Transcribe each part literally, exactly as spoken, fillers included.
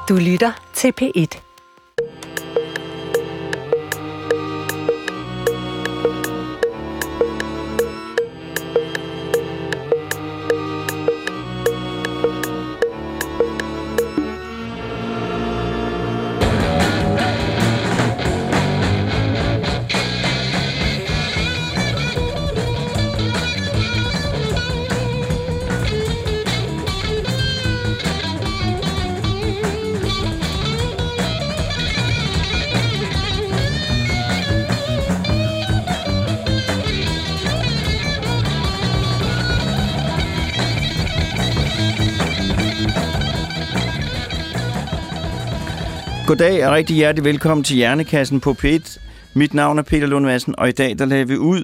Du lytter til P et. Goddag og rigtig hjertelig velkommen til Hjernekassen på P et. Mit navn er Peter Lund Madsen, og i dag der lader vi ud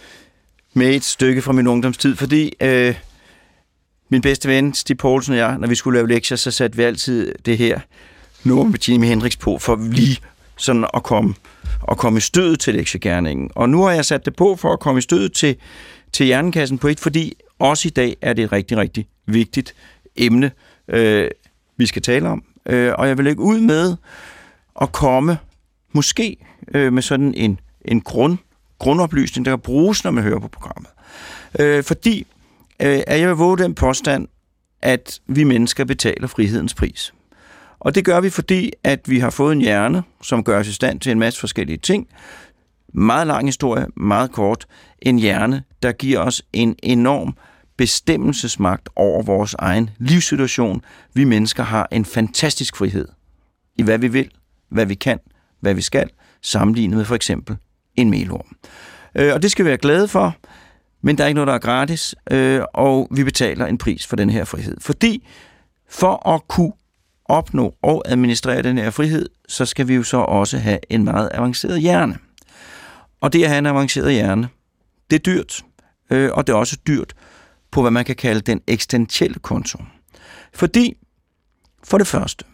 med et stykke fra min ungdomstid, fordi øh, min bedste ven, Stig Poulsen og jeg, når vi skulle lave lektier, så satte vi altid det her nummer med Jimi Hendrix på, for lige sådan at komme, at komme i stødet til lektiegerningen. Og nu har jeg sat det på for at komme i stødet til, til Hjernekassen på et, fordi også i dag er det et rigtig, rigtig vigtigt emne, øh, vi skal tale om. Øh, og jeg vil lægge ud med at komme måske øh, med sådan en, en grund, grundoplysning, der kan bruges, når man hører på programmet. Øh, fordi øh, at jeg vil våge den påstand, at vi mennesker betaler frihedens pris. Og det gør vi, fordi at vi har fået en hjerne, som gør os i stand til en masse forskellige ting. Meget lang historie, meget kort. En hjerne, der giver os en enorm bestemmelsesmagt over vores egen livssituation. Vi mennesker har en fantastisk frihed i hvad vi vil, hvad vi kan, hvad vi skal, sammenlignet med for eksempel en melorm. Øh, og det skal vi være glade for, men der er ikke noget, der er gratis, øh, og vi betaler en pris for den her frihed. Fordi for at kunne opnå og administrere den her frihed, så skal vi jo så også have en meget avanceret hjerne. Og det at have en avanceret hjerne, det er dyrt, øh, og det er også dyrt på, hvad man kan kalde den eksistentielle konto. Fordi, for det første,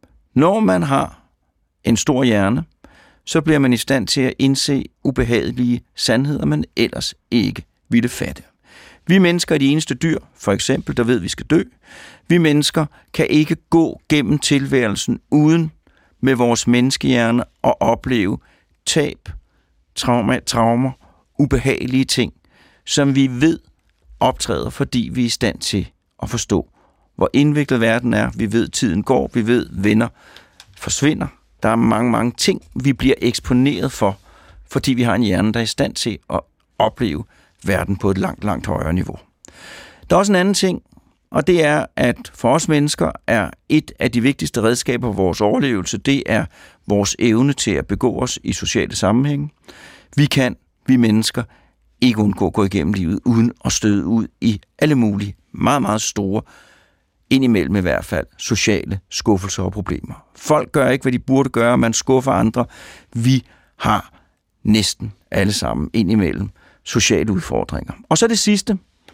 når man har en stor hjerne, så bliver man i stand til at indse ubehagelige sandheder, man ellers ikke ville fatte. Vi mennesker er de eneste dyr, for eksempel, der ved, at vi skal dø. Vi mennesker kan ikke gå gennem tilværelsen uden med vores menneskehjerne at opleve tab, trauma, traumer, ubehagelige ting, som vi ved optræder, fordi vi er i stand til at forstå, hvor indviklet verden er. Vi ved, tiden går. Vi ved, venner forsvinder. Der er mange, mange ting, vi bliver eksponeret for, fordi vi har en hjerne, der er i stand til at opleve verden på et langt, langt højere niveau. Der er også en anden ting, og det er, at for os mennesker er et af de vigtigste redskaber for vores overlevelse, det er vores evne til at begå os i sociale sammenhænge. Vi kan, vi mennesker, ikke undgå at gå igennem livet uden at støde ud i alle mulige, meget, meget store, indimellem i hvert fald, sociale skuffelser og problemer. Folk gør ikke, hvad de burde gøre, man skuffer andre. Vi har næsten alle sammen indimellem sociale udfordringer. Og så det sidste,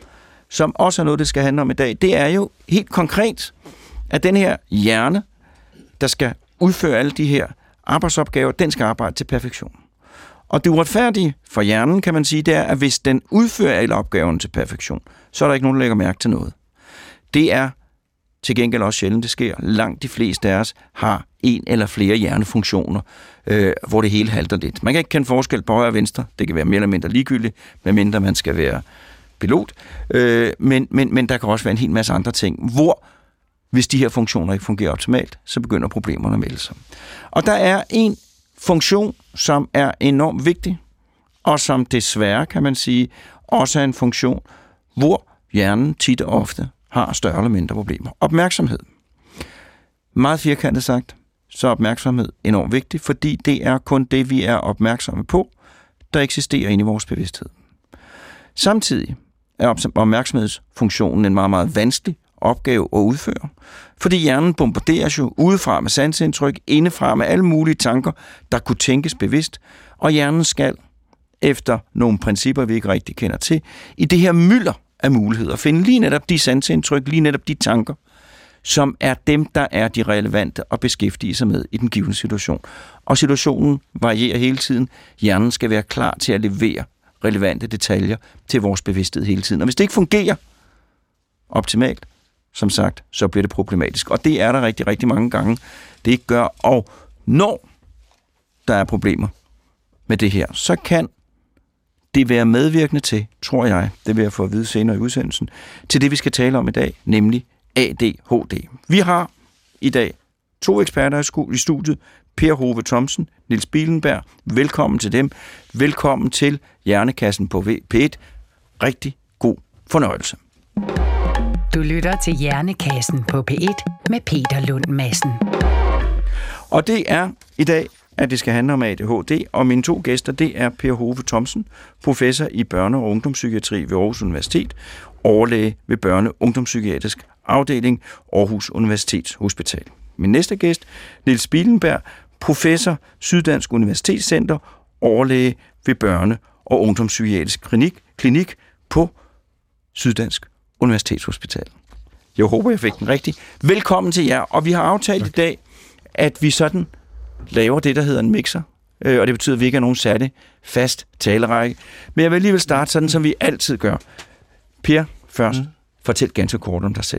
som også er noget, det skal handle om i dag, det er jo helt konkret, at den her hjerne, der skal udføre alle de her arbejdsopgaver, den skal arbejde til perfektion. Og det uretfærdige for hjernen, kan man sige, det er, at hvis den udfører alle opgaverne til perfektion, så er der ikke nogen, der lægger mærke til noget. Det er til gengæld også sjældent, det sker. Langt de fleste af os har en eller flere hjernefunktioner, øh, hvor det hele halter lidt. Man kan ikke kende forskel på højre og venstre. Det kan være mere eller mindre ligegyldigt, medmindre man skal være pilot. Øh, men, men, men der kan også være en hel masse andre ting, hvor hvis de her funktioner ikke fungerer optimalt, så begynder problemerne at melde sig. Og der er en funktion, som er enormt vigtig, og som desværre, kan man sige, også er en funktion, hvor hjernen tit og ofte har større eller mindre problemer. Opmærksomhed. Meget firkantet sagt, så er opmærksomhed enormt vigtig, fordi det er kun det, vi er opmærksomme på, der eksisterer inde i vores bevidsthed. Samtidig er opmærksomhedsfunktionen en meget, meget vanskelig opgave at udføre, fordi hjernen bombarderes jo udefra med sanseindtryk, indefra med alle mulige tanker, der kunne tænkes bevidst, og hjernen skal, efter nogle principper, vi ikke rigtig kender til, i det her mylder af muligheder, finde lige netop de sanseindtryk, lige netop de tanker, som er dem, der er de relevante at beskæftige sig med i den givne situation. Og situationen varierer hele tiden. Hjernen skal være klar til at levere relevante detaljer til vores bevidsthed hele tiden. Og hvis det ikke fungerer optimalt, som sagt, så bliver det problematisk. Og det er der rigtig, rigtig mange gange, det ikke gør. Og når der er problemer med det her, så kan det være medvirkende til, tror jeg, det vil jeg få at vide senere i udsendelsen, til det, vi skal tale om i dag, nemlig A D H D. Vi har i dag to eksperter i studiet, Per Hove Thomsen, Niels Bielenberg. Velkommen til dem. Velkommen til Hjernekassen på P et. Rigtig god fornøjelse. Du lytter til Hjernekassen på P et med Peter Lund Madsen. Og det er i dag, at det skal handle om A D H D, og mine to gæster, det er Per Hove Thomsen, professor i børne- og ungdomspsykiatri ved Aarhus Universitet, overlæge ved børne- og ungdomspsykiatrisk afdeling Aarhus Universitetshospital. Min næste gæst, Niels Bielenberg, professor, Syddansk Universitetscenter, overlæge ved børne- og ungdomspsykiatrisk klinik, klinik på Syddansk Universitetshospital. Jeg håber, jeg fik den rigtig. Velkommen til jer, og vi har aftalt tak. i dag, at vi sådan laver det, der hedder en mixer, øh, og det betyder, at vi ikke har nogen særlig fast talerække. Men jeg vil alligevel starte sådan, som vi altid gør. Per, først, mm. fortæl ganske kort om dig selv.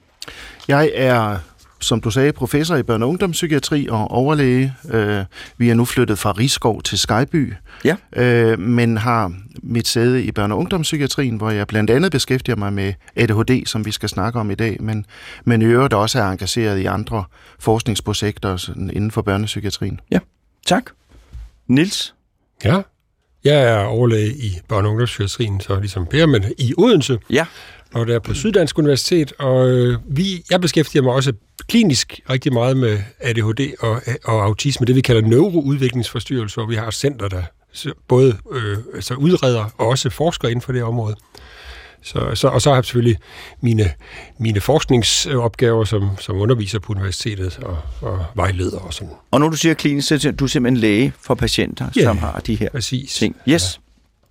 Jeg er, som du sagde, professor i børne- og ungdomspsykiatri og overlæge. Øh, vi er nu flyttet fra Risskov til Skejby, ja. øh, men har mit sæde i børne- og ungdomspsykiatrien, hvor jeg blandt andet beskæftiger mig med A D H D, som vi skal snakke om i dag, men, men i øvrigt også er engageret i andre forskningsprojekter sådan inden for børnepsykiatrien. Ja, tak. Niels? Ja, jeg er overlæge i børne- og ungdomspsykiatrien, så ligesom Per, men i Odense. Ja. Og der er på Syddansk Universitet, og øh, vi, jeg beskæftiger mig også klinisk rigtig meget med A D H D og, og autisme, det vi kalder neuroudviklingsforstyrrelser, og vi har et center, der både øh, altså udreder og også forsker inden for det område. Så, så, og så har jeg selvfølgelig mine, mine forskningsopgaver som, som underviser på universitetet og, og vejleder og sådan. Og når du siger klinisk, så er du simpelthen læge for patienter, ja, som har de her præcis. ting. Yes. Ja.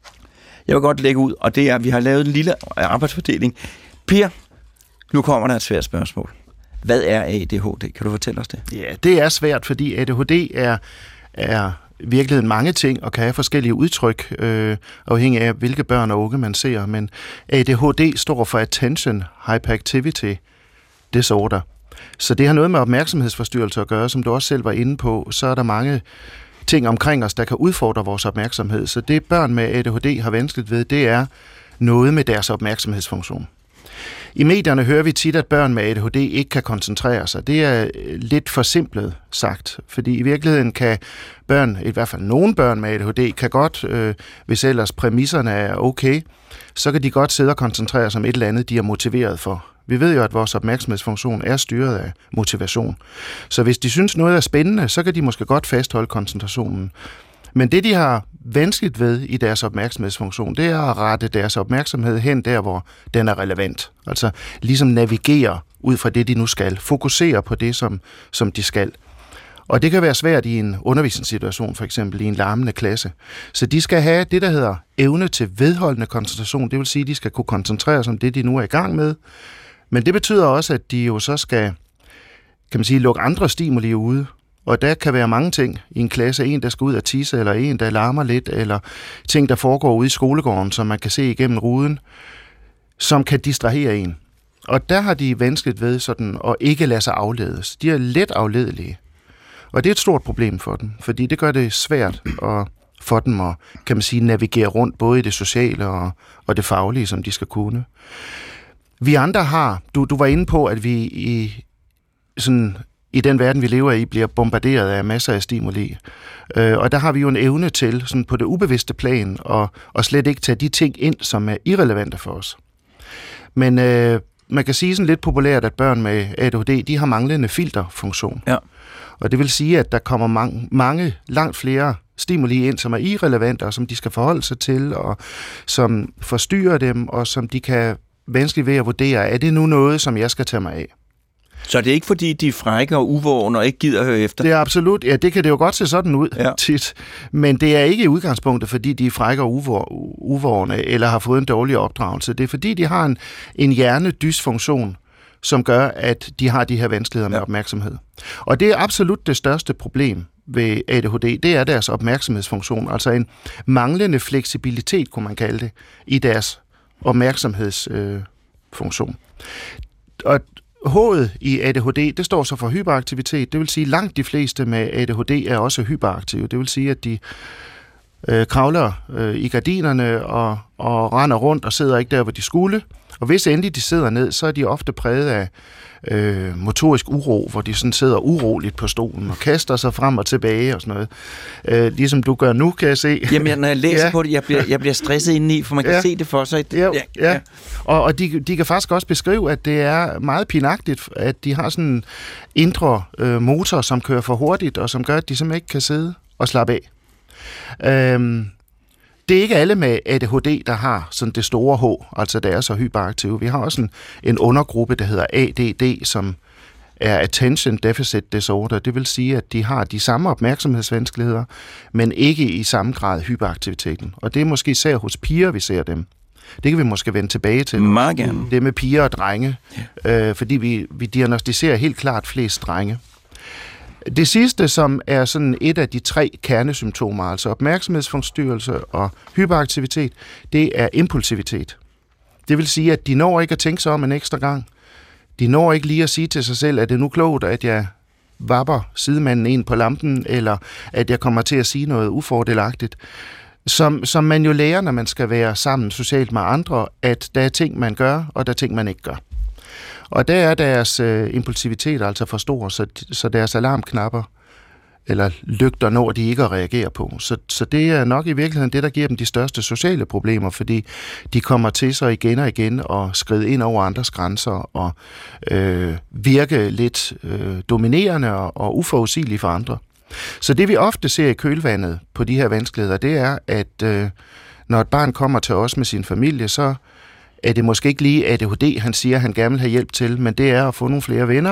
Jeg vil godt lægge ud, og det er, at vi har lavet en lille arbejdsfordeling. Per, nu kommer der et svært spørgsmål. Hvad er A D H D? Kan du fortælle os det? Ja, det er svært, fordi A D H D er, er i virkeligheden mange ting, og kan have forskellige udtryk, øh, afhængig af, hvilke børn og unge man ser. Men A D H D står for Attention Hyperactivity Disorder. Så det har noget med opmærksomhedsforstyrrelser at gøre, som du også selv var inde på. Så er der mange ting omkring os, der kan udfordre vores opmærksomhed. Så det børn med A D H D har vanskeligt ved, det er noget med deres opmærksomhedsfunktion. I medierne hører vi tit, at børn med A D H D ikke kan koncentrere sig. Det er lidt forsimplet sagt, fordi i virkeligheden kan børn, i hvert fald nogle børn med A D H D, kan godt, øh, hvis ellers præmisserne er okay, så kan de godt sidde og koncentrere sig om et eller andet, de er motiveret for. Vi ved jo, at vores opmærksomhedsfunktion er styret af motivation. Så hvis de synes noget er spændende, så kan de måske godt fastholde koncentrationen. Men det, de har vanskeligt ved i deres opmærksomhedsfunktion, det er at rette deres opmærksomhed hen der, hvor den er relevant. Altså ligesom navigere ud fra det, de nu skal. Fokusere på det, som, som de skal. Og det kan være svært i en undervisningssituation, for eksempel i en larmende klasse. Så de skal have det, der hedder evne til vedholdende koncentration. Det vil sige, at de skal kunne koncentrere sig om det, de nu er i gang med. Men det betyder også, at de jo så skal, kan man sige, lukke andre stimuli ude. Og der kan være mange ting i en klasse. En, der skal ud og tisse, eller en, der larmer lidt, eller ting, der foregår ude i skolegården, som man kan se igennem ruden, som kan distrahere en. Og der har de vanskeligt ved sådan at ikke lade sig afledes. De er let afledelige. Og det er et stort problem for dem, fordi det gør det svært at for dem at, kan man sige, navigere rundt, både i det sociale og, og det faglige, som de skal kunne. Vi andre har, du, du var inde på, at vi i, sådan, i den verden, vi lever i, bliver bombarderet af masser af stimuli. Øh, og der har vi jo en evne til, sådan på det ubevidste plan, at, at slet ikke tage de ting ind, som er irrelevante for os. Men øh, man kan sige sådan lidt populært, at børn med A D H D, de har manglende filterfunktion. Ja. Og det vil sige, at der kommer mange, mange langt flere stimuli ind, som er irrelevante, og som de skal forholde sig til, og som forstyrrer dem, og som de kan vanskeligt ved at vurdere, er det nu noget, som jeg skal tage mig af? Så det er ikke, fordi de er frække og uvågne og ikke gider at høre efter? Det er absolut, ja, det kan det jo godt se sådan ud ja. tit, men det er ikke i udgangspunktet, fordi de er frække og uvågne, eller har fået en dårlig opdragelse. Det er, fordi de har en, en hjernedysfunktion, som gør, at de har de her vanskeligheder med ja. opmærksomhed. Og det er absolut det største problem ved A D H D, det er deres opmærksomhedsfunktion, altså en manglende fleksibilitet, kunne man kalde det, i deres opmærksomhedsfunktion. Øh, og H'et i A D H D, det står så for hyperaktivitet. Det vil sige, at langt de fleste med A D H D er også hyperaktive. Det vil sige, at de øh, kravler øh, i gardinerne og, og render rundt og sidder ikke der, hvor de skulle. Og hvis endelig de sidder ned, så er de ofte præget af øh, motorisk uro, hvor de sådan sidder uroligt på stolen og kaster sig frem og tilbage og sådan noget. Øh, ligesom du gør nu, kan jeg se. Jamen, når jeg læser ja. på det, jeg bliver, jeg bliver stresset indeni, for man kan ja. se det for sig. Ja, ja. ja. Og, og de, de kan faktisk også beskrive, at det er meget pinagtigt, at de har sådan en indre øh, motor, som kører for hurtigt, og som gør, at de simpelthen ikke kan sidde og slappe af. Øhm, Det er ikke alle med A D H D, der har sådan det store H, altså der er så hyperaktive. Vi har også en, en undergruppe, der hedder A D D, som er Attention Deficit Disorder. Det vil sige, at de har de samme opmærksomhedsvanskeligheder, men ikke i samme grad hyperaktiviteten. Og det er måske især hos piger, vi ser dem. Det kan vi måske vende tilbage til. Meget gerne. Det med piger og drenge, ja. øh, fordi vi, vi diagnostiserer helt klart flest drenge. Det sidste, som er sådan et af de tre kernesymptomer, altså opmærksomhedsforstyrrelse og hyperaktivitet, det er impulsivitet. Det vil sige, at de når ikke at tænke sig om en ekstra gang. De når ikke lige at sige til sig selv, at det er nu klogt, at jeg vapper sidemanden ind på lampen, eller at jeg kommer til at sige noget ufordelagtigt. Som, som man jo lærer, når man skal være sammen socialt med andre, at der er ting, man gør, og der er ting, man ikke gør. Og der er deres øh, impulsivitet altså for stor, så, så deres alarmknapper eller lygter når de ikke at reagere på. Så, så det er nok i virkeligheden det, der giver dem de største sociale problemer, fordi de kommer til sig igen og igen og skride ind over andres grænser og øh, virke lidt øh, dominerende og, og uforudsigelige for andre. Så det vi ofte ser i kølvandet på de her vanskeligheder, det er, at øh, når et barn kommer til os med sin familie, så er det måske ikke lige A D H D, han siger, han gerne vil have hjælp til, men det er at få nogle flere venner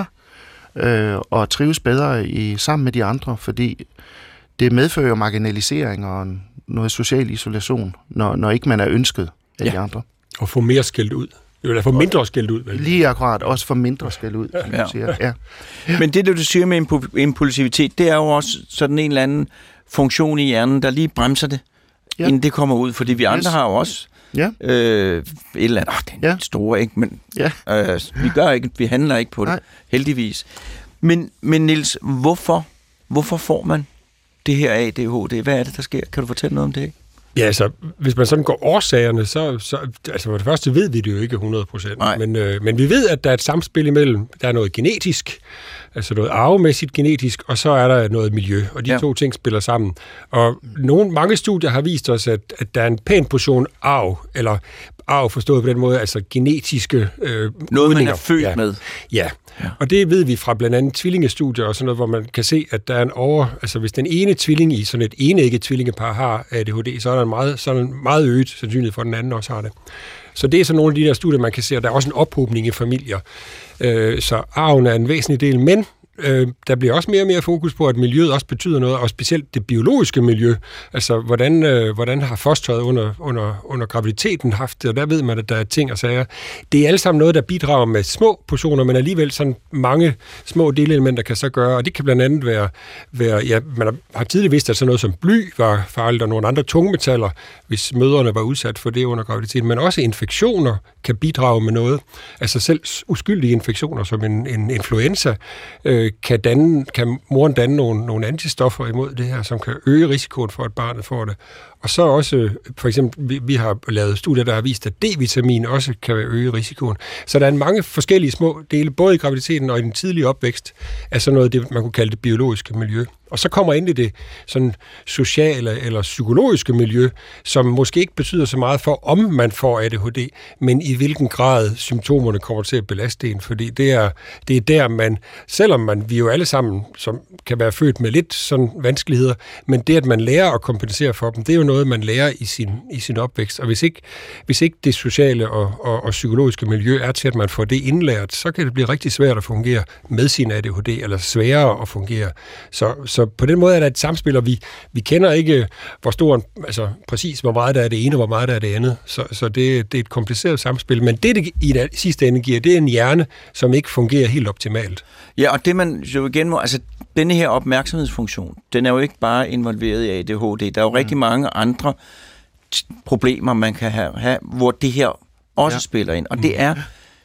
øh, og trives bedre i, sammen med de andre, fordi det medfører jo marginalisering og noget social isolation, når, når ikke man er ønsket af ja. de andre. Og få mere skældt ud. Eller få mindre skældt ud. Vel? Lige akkurat, også få mindre skældt ud, som ja. du siger. Ja. Men det, du siger med impulsivitet, det er jo også sådan en eller anden funktion i hjernen, der lige bremser det, ja. inden det kommer ud, fordi vi andre yes. har jo også Ja. Øh, et eller andet. Oh, det er ja. store, ikke? Men ja. øh, vi gør ikke, vi handler ikke på det, Nej. heldigvis. Men, men Niels, hvorfor, hvorfor får man det her A D H D? Hvad er det, der sker? Kan du fortælle noget om det? Ja, altså, hvis man sådan går årsagerne, så, så altså for det første ved vi det jo ikke hundrede procent. Men, øh, men vi ved, at der er et samspil imellem, der er noget genetisk, altså noget arvemæssigt genetisk, og så er der noget miljø, og de ja. to ting spiller sammen. Og nogle, mange studier har vist os, at, at der er en pæn portion arv, eller arv forstået på den måde, altså genetiske øh, noget, udninger. man er født ja. med. Ja. ja, og det ved vi fra blandt andet tvillingestudier og sådan noget, hvor man kan se, at der er en over, altså hvis den ene tvilling i sådan et enægget tvillingepar har A D H D, så er der en meget, så er der en meget øget sandsynlighed for, at den anden også har det. Så det er sådan nogle af de der studier, man kan se, at der er også en ophobning i familier. Øh, så arven er en væsentlig del, men øh, der bliver også mere og mere fokus på, at miljøet også betyder noget, og specielt det biologiske miljø. Altså, hvordan, øh, hvordan har fosteret under, under, under graviditeten haft det, og der ved man, at der er ting og sager. Det er alle sammen noget, der bidrager med små portioner, men alligevel sådan mange små delelementer kan så gøre, og det kan blandt andet være, være ja, man har tidligere vidst, at sådan noget som bly var farligt, og nogle andre tungmetaller, hvis mødrene var udsat for det under graviditeten, men også infektioner kan bidrage med noget. Altså selv uskyldige infektioner, som en, en influenza, øh, kan, danne, kan moren danne nogle, nogle antistoffer imod det her, som kan øge risikoen for, at barnet får det. Og så også, for eksempel, vi, vi har lavet studier, der har vist, at D-vitamin også kan øge risikoen. Så der er mange forskellige små dele, både i graviditeten og i den tidlige opvækst, af sådan noget, det, man kunne kalde det biologiske miljø. Og så kommer endelig det sådan sociale eller psykologiske miljø, som måske ikke betyder så meget for, om man får A D H D, men i hvilken grad symptomerne kommer til at belaste en. Fordi det er, det er der, man, selvom man, vi jo alle sammen, som kan være født med lidt sådan vanskeligheder, men det, at man lærer at kompensere for dem, det er jo noget, man lærer i sin, i sin opvækst. Og hvis ikke, hvis ikke det sociale og, og, og psykologiske miljø er til, at man får det indlært, så kan det blive rigtig svært at fungere med sin A D H D, eller sværere at fungere. Så, så på den måde er der et samspil, og vi, vi kender ikke, hvor stor, altså præcis, hvor meget der er det ene, og hvor meget der er det andet. Så, så det, det er et kompliceret samspil. Men det, det i den sidste ende giver, det er en hjerne, som ikke fungerer helt optimalt. Ja, og det man jo igen må, altså denne her opmærksomhedsfunktion, den er jo ikke bare involveret i A D H D. Der er jo mm. rigtig mange andre t- problemer, man kan have, have, hvor det her også ja. spiller ind. Og det er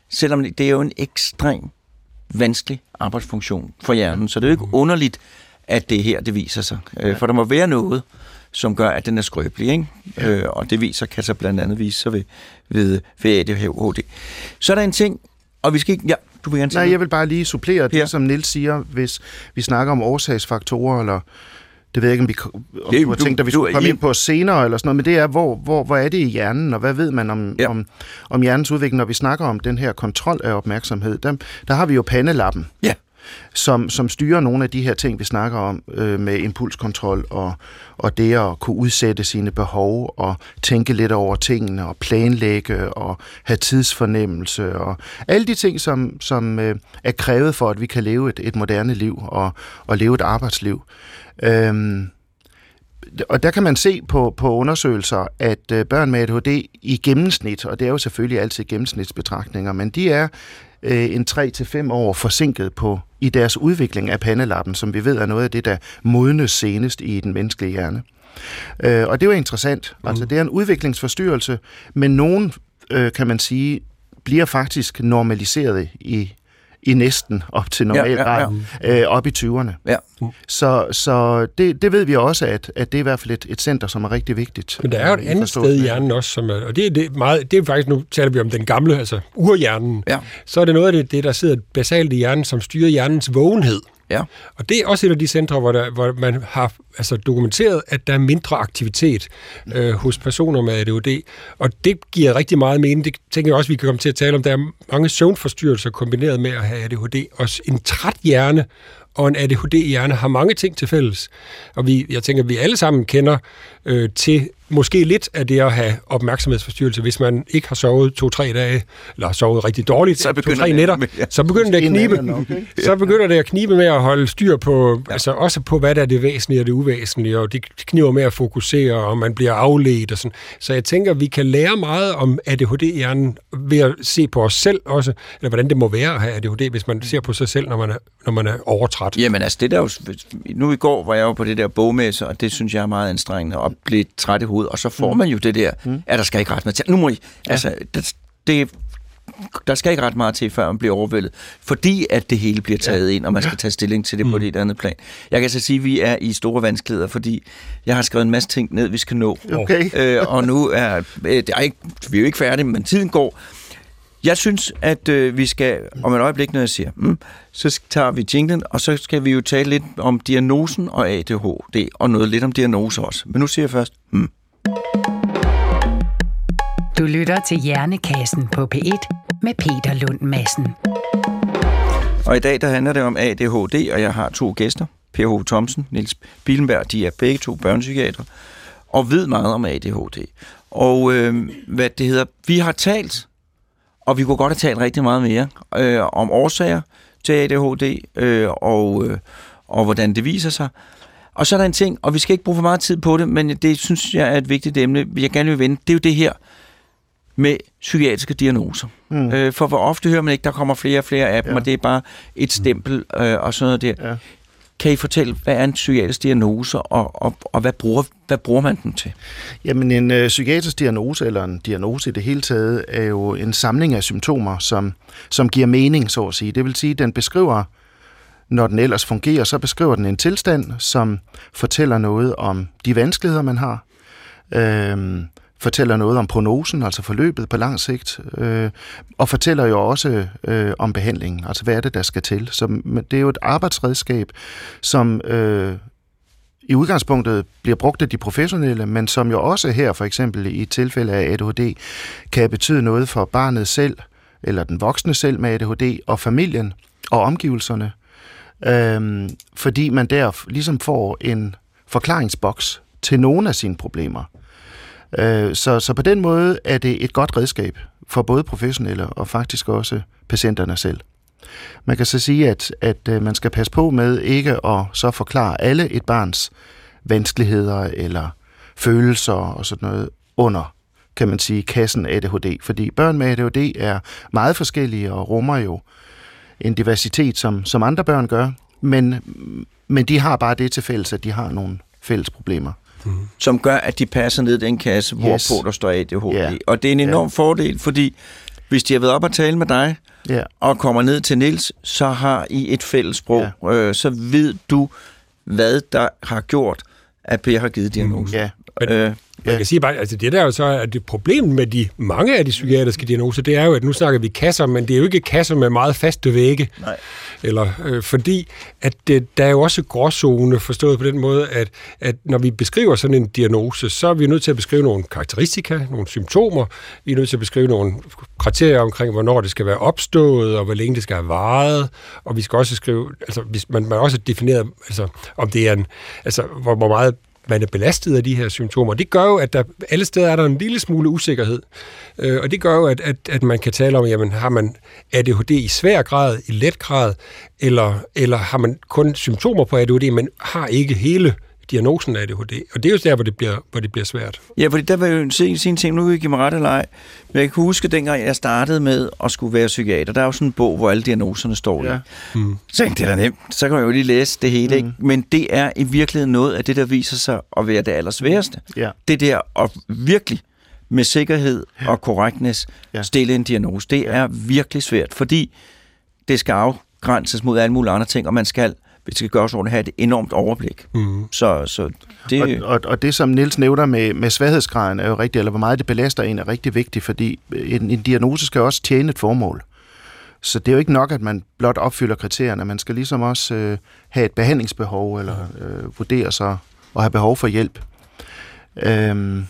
selvom det er jo en ekstrem vanskelig arbejdsfunktion for hjernen, så det er jo ikke underligt, at det her, det viser sig. Øh, for der må være noget, som gør, at den er skrøbelig, ikke? Ja. Øh, og det viser, kan så blandt andet vise sig ved, ved, ved A D H D. Så er der en ting, og vi skal ikke... Ja, du vil gerne sige Nej, jeg vil bare lige supplere det, ja. som Niels siger, hvis vi snakker om årsagsfaktorer, eller det ved jeg ikke, om vi om det, du har tænkt, at vi skulle komme ind på senere, eller sådan noget, men det er, hvor, hvor, hvor er det i hjernen, og hvad ved man om, ja. om, om hjernens udvikling, når vi snakker om den her kontrol af opmærksomhed. Der, der har vi jo pandelappen. Ja. Som, som styrer nogle af de her ting, vi snakker om øh, med impulskontrol og, og det at kunne udsætte sine behov og tænke lidt over tingene og planlægge og have tidsfornemmelse og alle de ting, som, som øh, er krævet for, at vi kan leve et, et moderne liv og, og leve et arbejdsliv. Øhm, og der kan man se på, på undersøgelser, at øh, børn med A D H D i gennemsnit, og det er jo selvfølgelig altid gennemsnitsbetragtninger, men de er øh, en tre til fem år forsinket på i deres udvikling af pandelappen, som vi ved er noget af det, der modnes senest i den menneskelige hjerne. Øh, og det er jo interessant. Mm. Altså, det er en udviklingsforstyrrelse, men nogen, øh, kan man sige, bliver faktisk normaliseret i i næsten op til normal ja, ja, ja. Øh, op i tyverne. Ja. Så, så det, det ved vi også, at, at det er i hvert fald et, et center, som er rigtig vigtigt. Men der er jo et andet sted i hjernen også, som er, og det er, det, meget, det er faktisk, nu taler vi om den gamle, altså urhjernen. Ja. Så er det noget af det, det, der sidder basalt i hjernen, som styrer hjernens vågenhed. Ja. Og det er også et af de centre, hvor, der, hvor man har altså, dokumenteret, at der er mindre aktivitet øh, hos personer med A D H D. Og det giver rigtig meget mening. Det tænker jeg også, vi kan komme til at tale om. Der er mange søvnforstyrrelser kombineret med at have A D H D. Og en træt hjerne og en A D H D-hjerne har mange ting til fælles. Og vi, jeg tænker, at vi alle sammen kender øh, til måske lidt af det at have opmærksomhedsforstyrrelse. Hvis man ikke har sovet to-tre dage, eller har sovet rigtig dårligt, så to-tre nætter, med, ja. så begynder det at knibe. Okay. Så begynder det at knibe med at holde styr på, ja. altså også på, hvad der er det væsentlige og det uvæsentlige, og det kniver med at fokusere, og man bliver afledt og sådan. Så jeg tænker, at vi kan lære meget om A D H D-hjernen ved at se på os selv også, eller hvordan det må være at have A D H D, hvis man ser på sig selv, når man er, når man er overtræt. Jamen altså, det der jo, nu i går var jeg jo på det der bogmesse, og det synes jeg er meget anstrengende, og blive træt i hovedet, og så får man jo det der, mm. at der skal ikke ret meget til. Nu må I, ja. altså, det, det, der skal ikke ret meget til, før man bliver overvældet, fordi at det hele bliver taget ja. ind, og man skal tage stilling til det mm. på et andet plan. Jeg kan så sige, at vi er i store vanskeligheder, fordi jeg har skrevet en masse ting ned, vi skal nå. Okay. Øh, og nu er, det er ikke, vi er jo ikke færdige, men tiden går. Jeg synes, at øh, vi skal, om et øjeblik, når jeg siger, mm, så tager vi jinglen, og så skal vi jo tale lidt om diagnosen og A D H D, og noget lidt om diagnose også. Men nu siger jeg først, mm. Du lytter til Hjernekassen på P et med Peter Lund Madsen. Og i dag, der handler det om A D H D, og jeg har to gæster, Per H. Thomsen, Niels Bielenberg, de er begge to børnepsykiatere, og ved meget om A D H D. Og øh, hvad det hedder, vi har talt, og vi kunne godt have talt rigtig meget mere, øh, om årsager til A D H D, øh, og, øh, og hvordan det viser sig. Og så er der en ting, og vi skal ikke bruge for meget tid på det, men det synes jeg er et vigtigt emne, jeg gerne vil vende, det er jo det her med psykiatriske diagnoser. Mm. Øh, for hvor ofte hører man ikke, der kommer flere og flere af dem, ja. og det er bare et stempel øh, og sådan noget der. Ja. Kan I fortælle, hvad er en psykiatrisk diagnose, og, og, og hvad, bruger, hvad bruger man den til? Jamen, en øh, psykiatrisk diagnose, eller en diagnose i det hele taget, er jo en samling af symptomer, som, som giver mening, så at sige. Det vil sige, at den beskriver, når den ellers fungerer, så beskriver den en tilstand, som fortæller noget om de vanskeligheder, man har, øhm, fortæller noget om prognosen, altså forløbet på lang sigt, øh, og fortæller jo også øh, om behandlingen, altså hvad er det, der skal til. Så det er jo et arbejdsredskab, som øh, i udgangspunktet bliver brugt af de professionelle, men som jo også her, for eksempel i tilfælde af A D H D, kan betyde noget for barnet selv, eller den voksne selv med A D H D, og familien og omgivelserne, øh, fordi man der ligesom får en forklaringsboks til nogle af sine problemer. Så, så på den måde er det et godt redskab for både professionelle og faktisk også patienterne selv. Man kan så sige, at, at man skal passe på med ikke at så forklare alle et barns vanskeligheder eller følelser og sådan noget under, kan man sige, kassen A D H D. Fordi børn med A D H D er meget forskellige og rummer jo en diversitet, som, som andre børn gør, men, men de har bare det til fælles, at de har nogle fælles problemer. Mm. Som gør, at de passer ned i den kasse, hvorpå yes. der står A D H D. Yeah. Og det er en enorm yeah. fordel, fordi hvis de har været op og tale med dig, ja. og kommer ned til Niels, så har I et fælles sprog. Ja. Øh, så ved du, hvad der har gjort, at Per har givet diagnosen. Ja. Øh, Man kan sige bare, altså det der er jo så, at det problem med de mange af de psykiatriske diagnoser, det er jo, at nu snakker vi kasser, men det er jo ikke kasser med meget faste vægge. Nej. Eller, øh, fordi at det, der er jo også gråzone, forstået på den måde, at, at når vi beskriver sådan en diagnose, så er vi nødt til at beskrive nogle karakteristika, nogle symptomer. Vi er nødt til at beskrive nogle kriterier omkring, hvornår det skal være opstået, og hvor længe det skal have varet. Og vi skal også skrive, altså hvis man, man også defineret, altså om det er en, altså hvor, hvor meget man er belastet af de her symptomer. Det gør jo, at der alle steder er der en lille smule usikkerhed. Øh, og det gør jo, at, at, at man kan tale om, jamen har man A D H D i svær grad, i let grad, eller, eller har man kun symptomer på A D H D, men har ikke hele diagnosen af A D H D. Og det er jo der, hvor det bliver, hvor det bliver svært. Ja, fordi der vil jeg jo se sin ting, nu kan jeg give mig ret eller ej. Men jeg kan huske, dengang jeg startede med at skulle være psykiater, der er jo sådan en bog, hvor alle diagnoserne står Ja. i. Mm. Så det er da nemt. Så kan man jo lige læse det hele, Mm. ikke? Men det er i virkeligheden noget af det, der viser sig at være det allersværeste. Ja. Det der at virkelig med sikkerhed og korrektness Ja. stille en diagnose, det er virkelig svært, fordi det skal afgrænses mod alle mulige andre ting, og man skal, hvis det skal gøres ordentligt, have et enormt overblik. Mm. Så, så det... Og, og, og det, som Niels nævner med, med svaghedsgraden, er jo rigtigt, eller hvor meget det belaster en, er rigtig vigtigt, fordi en, en diagnose skal også tjene et formål. Så det er jo ikke nok, at man blot opfylder kriterierne. Man skal ligesom også øh, have et behandlingsbehov, eller øh, vurdere sig og have behov for hjælp. Øhm.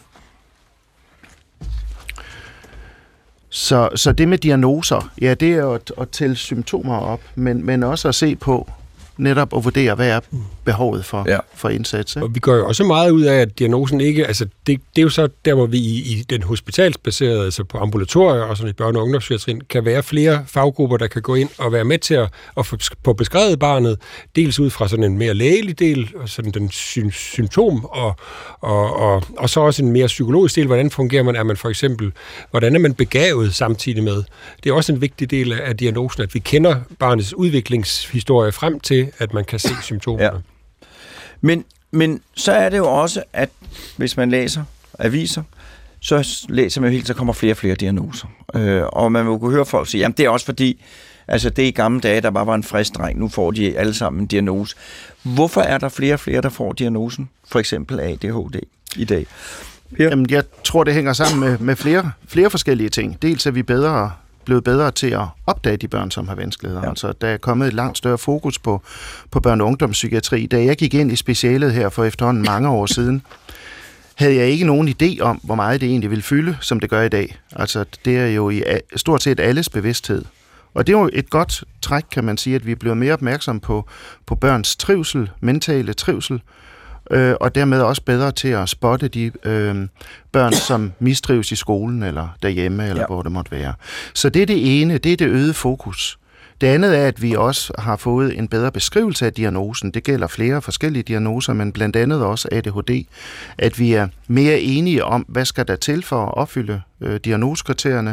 Så, så det med diagnoser, ja, det er jo at, at tælle symptomer op, men, men også at se på, netop at vurdere, hvad er behovet for, Ja. for indsats. Ikke? Og vi går jo også meget ud af, at diagnosen ikke, altså det, det er jo så der, hvor vi i, i den hospitalsbaserede, altså på ambulatorier og sådan i børne- og ungdomspsykiatrien, kan være flere faggrupper, der kan gå ind og være med til at, at få beskrevet barnet, dels ud fra sådan en mere lægelig del, og sådan den sy- symptom, og, og, og, og så også en mere psykologisk del, hvordan fungerer man, er man for eksempel, hvordan er man begavet samtidig med. Det er også en vigtig del af diagnosen, at vi kender barnets udviklingshistorie frem til, at man kan se symptomerne. Ja. Men, men så er det jo også, at hvis man læser aviser, så læser man jo helt, så kommer flere og flere diagnoser. Øh, og man vil jo kunne høre folk sige, jamen det er også fordi, altså det er i gamle dage, der bare var en frisk dreng, nu får de alle sammen en diagnose. Hvorfor er der flere og flere, der får diagnosen, for eksempel A D H D i dag? Ja. Jamen, jeg tror, det hænger sammen med, med flere, flere forskellige ting. Dels er vi bedre blevet bedre til at opdage de børn, som har vanskeligheder. Ja. Altså, der er kommet et langt større fokus på, på børne- og ungdomspsykiatri. Da jeg gik ind i specialet her for efterhånden mange år siden, havde jeg ikke nogen idé om, hvor meget det egentlig ville fylde, som det gør i dag. Altså, det er jo i stort set alles bevidsthed. Og det er jo et godt træk, kan man sige, at vi er blevet mere opmærksomme på, på børns trivsel, mentale trivsel, øh, og dermed også bedre til at spotte de øh, børn, som mistrives i skolen eller derhjemme, eller ja. hvor det måtte være. Så det er det ene, det er det øgede fokus. Det andet er, at vi også har fået en bedre beskrivelse af diagnosen. Det gælder flere forskellige diagnoser, men blandt andet også A D H D. At vi er mere enige om, hvad skal der til for at opfylde øh, diagnosekriterierne.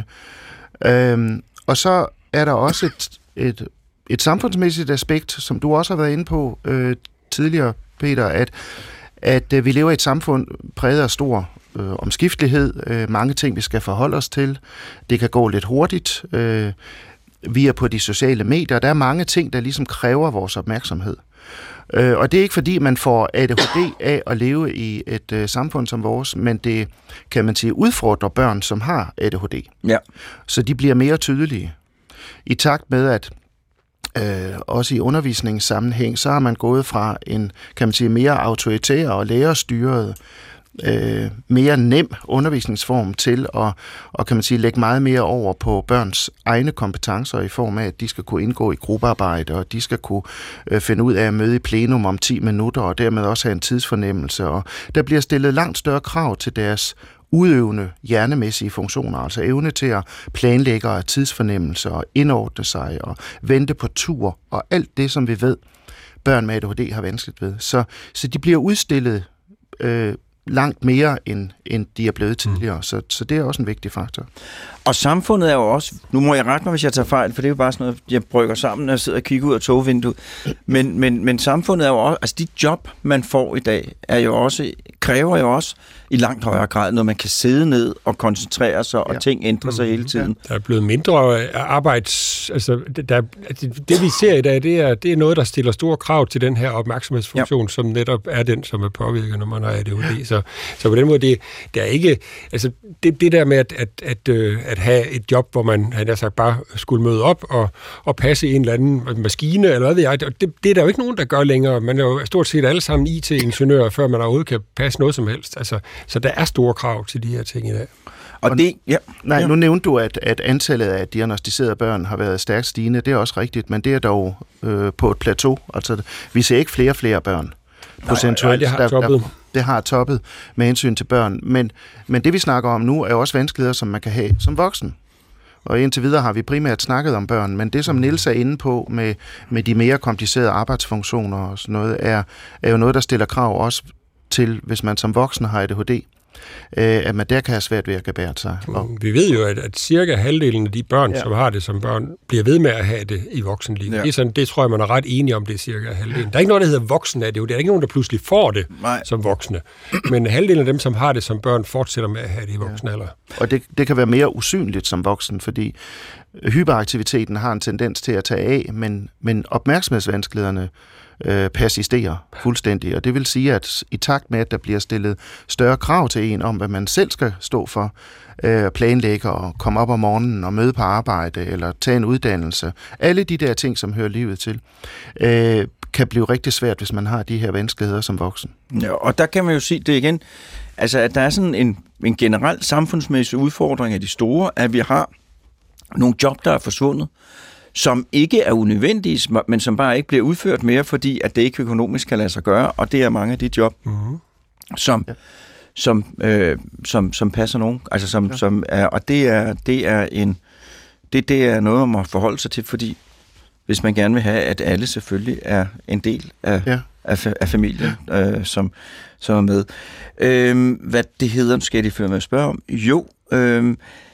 Øhm, og så er der også et, et, et samfundsmæssigt aspekt, som du også har været inde på øh, tidligere, Peter, at, at øh, vi lever i et samfund præget af stor øh, omskiftelighed. Øh, mange ting, vi skal forholde os til. Det kan gå lidt hurtigt. Øh, vi er på de sociale medier. Der er mange ting, der ligesom kræver vores opmærksomhed. Øh, og det er ikke fordi, man får A D H D af at leve i et øh, samfund som vores, men det, kan man sige, udfordrer børn, som har A D H D. Ja. Så de bliver mere tydelige. I takt med, at øh, også i undervisningssammenhæng, så har man gået fra en, kan man sige, mere autoritær og lærerstyret, øh, mere nem undervisningsform til at, og kan man sige, lægge meget mere over på børns egne kompetencer i form af, at de skal kunne indgå i gruppearbejde, og de skal kunne øh, finde ud af at møde i plenum om ti minutter, og dermed også have en tidsfornemmelse. Og der bliver stillet langt større krav til deres udøvende hjernemæssige funktioner, altså evne til at planlægge og tidsfornemmelse og indordne sig og vente på tur og alt det, som vi ved, børn med A D H D har vanskeligt ved. Så, så de bliver udstillet øh, langt mere, end, end de er blevet tidligere. Så, så det er også en vigtig faktor. Og samfundet er jo også, nu må jeg rette mig, hvis jeg tager fejl, for det er jo bare sådan noget, jeg brygger sammen, når jeg sidder og kigger ud af togvinduet. Men, men, men samfundet er jo også, altså de job, man får i dag, er jo også, kræver jo også, i langt højere grad, når man kan sidde ned og koncentrere sig, og ja. ting ændrer sig hele tiden. Der er blevet mindre arbejds... Altså, der, det vi ser i dag, det er, det er noget, der stiller store krav til den her opmærksomhedsfunktion, ja. som netop er den, som er påvirket, når man har A D H D. Så, så på den måde, det, det er ikke... Altså, det, det der med at, at, at, at have et job, hvor man, han har sagt, bare skulle møde op og, og passe en eller anden maskine, eller hvad ved jeg, det, det er der jo ikke nogen, der gør længere. Man er jo stort set alle sammen I T-ingeniører, før man overhovedet kan passe noget som helst. Altså, så der er store krav til de her ting i dag. Og det, ja. Nej, ja. nu nævnte du, at, at antallet af diagnostiserede børn har været stærkt stigende. Det er også rigtigt, men det er dog øh, på et plateau. Altså, vi ser ikke flere og flere børn. Procentuelt. Nej, det har toppet. Der, det har toppet med hensyn til børn. Men, men det, vi snakker om nu, er også vanskeligheder, som man kan have som voksen. Og indtil videre har vi primært snakket om børn, men det, som Niels er inde på med, med de mere komplicerede arbejdsfunktioner og sådan noget, er, er jo noget, der stiller krav også til, hvis man som voksen har A D H D, at man der kan have svært ved at gebære sig. Og vi ved jo, at, at cirka halvdelen af de børn, ja. som har det som børn, bliver ved med at have det i voksenlivet. Ja. Det, er sådan, det tror jeg, man er ret enige om, det er cirka halvdelen. Der er ikke noget, der hedder voksen af det. Der er ikke nogen, der pludselig får det Nej. som voksne. Men halvdelen af dem, som har det som børn, fortsætter med at have det i voksen alder. Ja. Og det, det kan være mere usynligt som voksen, fordi hyperaktiviteten har en tendens til at tage af, men, men opmærksomhedsvanskelighederne øh, persisterer fuldstændig. Og det vil sige, at i takt med, at der bliver stillet større krav til en om, hvad man selv skal stå for, øh, planlægge og komme op om morgenen og møde på arbejde eller tage en uddannelse, alle de der ting, som hører livet til, øh, kan blive rigtig svært, hvis man har de her vanskeligheder som voksen. Ja, og der kan man jo sige det igen, altså at der er sådan en, en generel samfundsmæssig udfordring af de store, at vi har nogle job, der er forsvundet, som ikke er unødvendige, men som bare ikke bliver udført mere, fordi at det ikke økonomisk kan lade sig gøre, og det er mange af de job, mm-hmm. som, ja. som, øh, som, som passer nogen. Altså som, ja. som er, og det er, det er en det, det er noget, man må forholde sig til, fordi hvis man gerne vil have, at alle selvfølgelig er en del af, ja. af, af familien, øh, som, som er med. Øh, hvad det hedder, skal de føre med at spørge om? Jo, øh,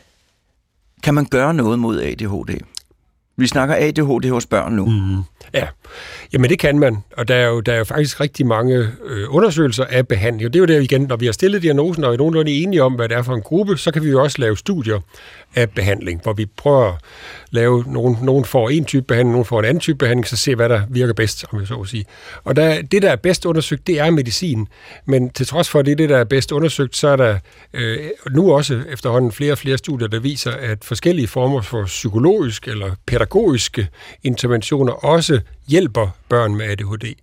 kan man gøre noget mod A D H D? Vi snakker A D H D hos børn nu. Mm. Ja, jamen det kan man, og der er jo, der er jo faktisk rigtig mange øh, undersøgelser af behandling. Det er jo der igen, når vi har stillet diagnosen, og vi er nogenlunde enige om, hvad det er for en gruppe, så kan vi jo også lave studier af behandling, hvor vi prøver at lave, nogen, nogen får en type behandling, nogen får en anden type behandling, så se, hvad der virker bedst, om jeg så vil sige. Og der, det, der er bedst undersøgt, det er medicin, men til trods for det, det der er bedst undersøgt, så er der øh, nu også efterhånden flere og flere studier, der viser, at forskellige former for psykologiske eller pædagogiske interventioner også hjælper børn med A D H D.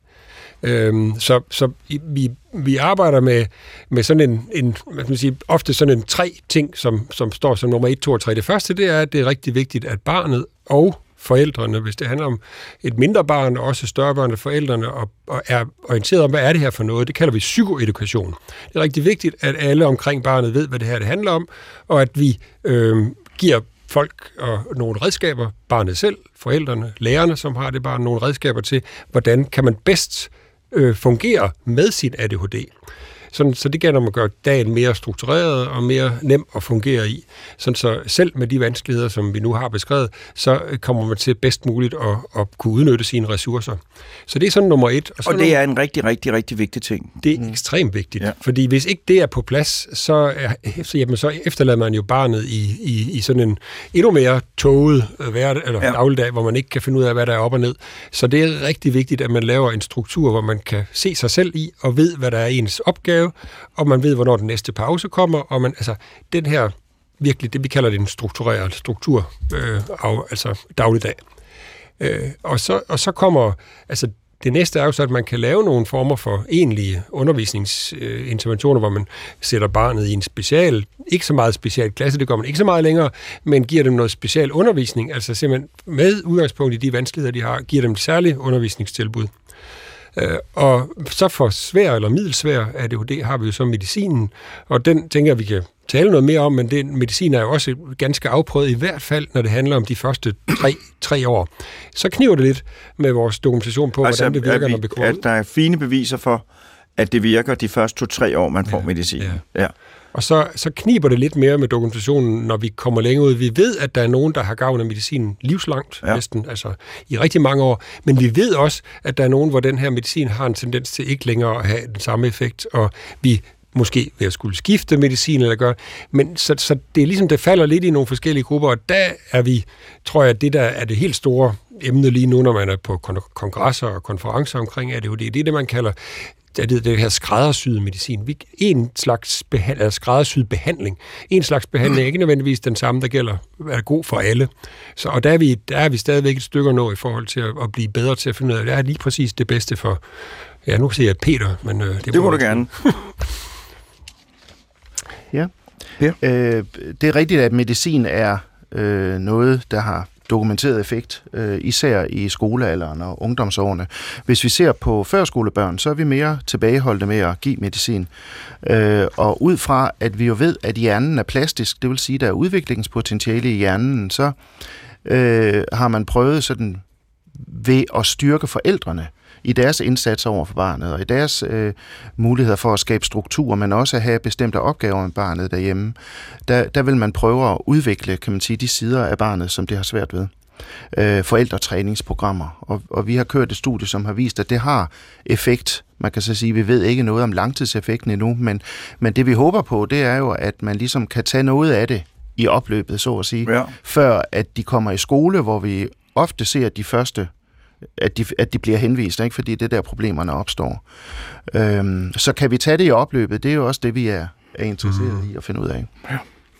Øhm, så så vi, vi arbejder med, med sådan en, en hvad skal man sige, ofte sådan en tre ting, som, som står som nummer et, to og tre. Det første, det er, at det er rigtig vigtigt, at barnet og forældrene, hvis det handler om et mindre barn, og også større børn og forældrene, og, og er orienteret om, hvad er det her for noget, det kalder vi psykoedukation. Det er rigtig vigtigt, at alle omkring barnet ved, hvad det her det handler om, og at vi øh, giver folk og nogle redskaber, barnet selv, forældrene, lærerne, som har det barn, nogle redskaber til, hvordan kan man bedst øh, fungere med sin A D H D. Sådan, så det gælder om at gøre dagen mere struktureret og mere nem at fungere i. Sådan så selv med de vanskeligheder, som vi nu har beskrevet, så kommer man til bedst muligt at, at kunne udnytte sine ressourcer. Så det er sådan nummer et. Og, så og det er en rigtig, rigtig, rigtig vigtig ting. Det er mm. ekstremt vigtigt, ja. Fordi hvis ikke det er på plads, så, er, så, jamen, så efterlader man jo barnet i, i, i sådan en endnu mere tåget hverdag, eller ja. dagligdag, hvor man ikke kan finde ud af, hvad der er op og ned. Så det er rigtig vigtigt, at man laver en struktur, hvor man kan se sig selv i, og ved, hvad der er ens opgave, og man ved, hvornår den næste pause kommer, og man, altså, den her virkelig, det vi kalder det en struktureret struktur, øh, af, altså dagligdag. Øh, og, så, og så kommer, altså det næste er jo så, at man kan lave nogle former for egentlige undervisningsinterventioner, øh, hvor man sætter barnet i en special, ikke så meget special klasse, det gør man ikke så meget længere, men giver dem noget special undervisning, altså simpelthen med udgangspunkt i de vanskeligheder, de har, giver dem særlige undervisningstilbud. Øh, og så for svær eller middelsvær A D H D har vi jo så medicinen, og den tænker jeg, vi kan tale noget mere om, men den medicin er jo også ganske afprøvet, i hvert fald når det handler om de første tre, tre år. Så kniver det lidt med vores dokumentation på, altså, hvordan det virker, vi, når vi kommer ud. Der er fine beviser for, at det virker de første to-tre år, man får ja, medicin. Ja. Ja. Og så, så kniber det lidt mere med dokumentationen, når vi kommer længere ud. Vi ved, at der er nogen, der har gavn af medicinen livslangt, ja. næsten, altså i rigtig mange år. Men vi ved også, at der er nogen, hvor den her medicin har en tendens til ikke længere at have den samme effekt. Og vi måske ved at skulle skifte medicin eller gøre. Men så, så det er ligesom, det falder lidt i nogle forskellige grupper, og der er vi, tror jeg, det der er det helt store emne lige nu, når man er på kongresser og konferencer omkring A D H D. Det er det, man kalder det, det, det her skræddersyede medicin. Vi, en slags behand, skræddersyet behandling. En slags behandling er ikke nødvendigvis den samme, der gælder, er god for alle. Så, og der er, vi, der er vi stadigvæk et stykke nå i forhold til at, at blive bedre til at finde ud af, det er lige præcis det bedste for, ja, nu siger jeg Peter, men... Øh, det, det må du gerne. Ja. ja. Øh, det er rigtigt, at medicin er øh, noget, der har dokumenteret effekt, øh, især i skolealderen og ungdomsårene. Hvis vi ser på førskolebørn, så er vi mere tilbageholdte med at give medicin. Øh, og ud fra, at vi jo ved, at hjernen er plastisk, det vil sige, at der er udviklingspotentiale i hjernen, så øh, har man prøvet sådan ved at styrke forældrene i deres indsats over for barnet, og i deres øh, muligheder for at skabe struktur, men også at have bestemte opgaver med barnet derhjemme, der, der vil man prøve at udvikle, kan man sige, de sider af barnet, som det har svært ved. Øh, forældretræningsprogrammer, og, og vi har kørt et studie, som har vist, at det har effekt. Man kan så sige, at vi ved ikke noget om langtidseffekten endnu, men, men det vi håber på, det er jo, at man ligesom kan tage noget af det i opløbet, så at sige, ja. Før at de kommer i skole, hvor vi ofte ser de første At de, at de bliver henvist, ikke? Fordi det er der problemerne opstår. Øhm, så kan vi tage det i opløbet, det er jo også det, vi er, er interesseret mm. i at finde ud af. Ja.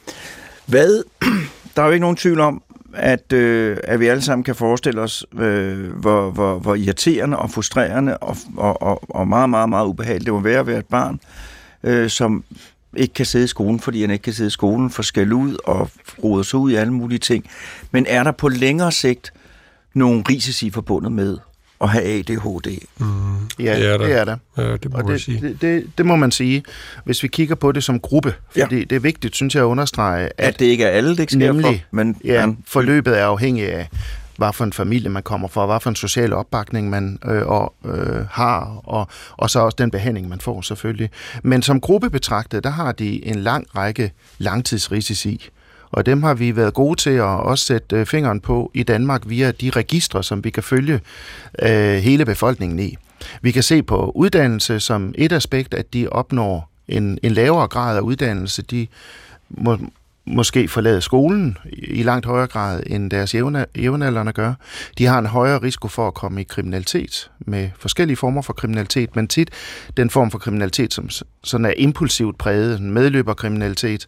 Hvad? Der er jo ikke nogen tvivl om, at, øh, at vi alle sammen kan forestille os, øh, hvor, hvor, hvor irriterende og frustrerende og, og, og, og meget, meget, meget ubehageligt det må være at være et barn, øh, som ikke kan sidde i skolen, fordi han ikke kan sidde i skolen, får skæld ud og roder sig ud i alle mulige ting. Men er der på længere sigt nogle risici forbundet med at have A D H D? Mm. Ja, det er der. Det, er der. Ja, det, må og det, sige. Det, det, det må man sige, hvis vi kigger på det som gruppe. Fordi ja. Det er vigtigt, synes jeg, at understrege, at, at det ikke er alle, det ikke sker nemlig, for, men ja, man, forløbet er afhængig af, hvad for en familie man kommer fra, hvad for en social opbakning man øh, og, øh, har, og, og så også den behandling, man får selvfølgelig. Men som gruppe betragtet, der har de en lang række langtidsrisici. Og dem har vi været gode til at også sætte fingeren på i Danmark via de registre, som vi kan følge øh, hele befolkningen i. Vi kan se på uddannelse som et aspekt, at de opnår en, en lavere grad af uddannelse. De må måske forlade skolen i langt højere grad, end deres jævnaldrende gør. De har en højere risiko for at komme i kriminalitet med forskellige former for kriminalitet, men tit den form for kriminalitet, som sådan er impulsivt præget, en medløberkriminalitet.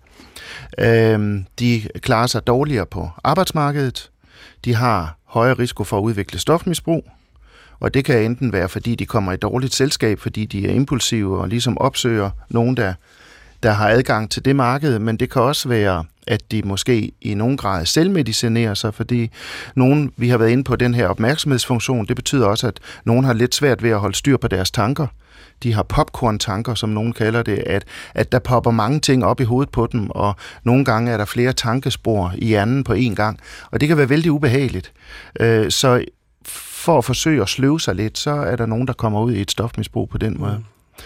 De klarer sig dårligere på arbejdsmarkedet. De har højere risiko for at udvikle stofmisbrug, og det kan enten være, fordi de kommer i dårligt selskab, fordi de er impulsive og ligesom opsøger nogen, der der har adgang til det marked, men det kan også være, at de måske i nogen grad selvmedicinerer sig, fordi nogen, vi har været inde på den her opmærksomhedsfunktion, det betyder også, at nogen har lidt svært ved at holde styr på deres tanker. De har popcorn-tanker, som nogen kalder det, at, at der popper mange ting op i hovedet på dem, og nogle gange er der flere tankespor i hjernen på én gang, og det kan være vældig ubehageligt. Så for at forsøge at sløve sig lidt, så er der nogen, der kommer ud i et stofmisbrug på den måde.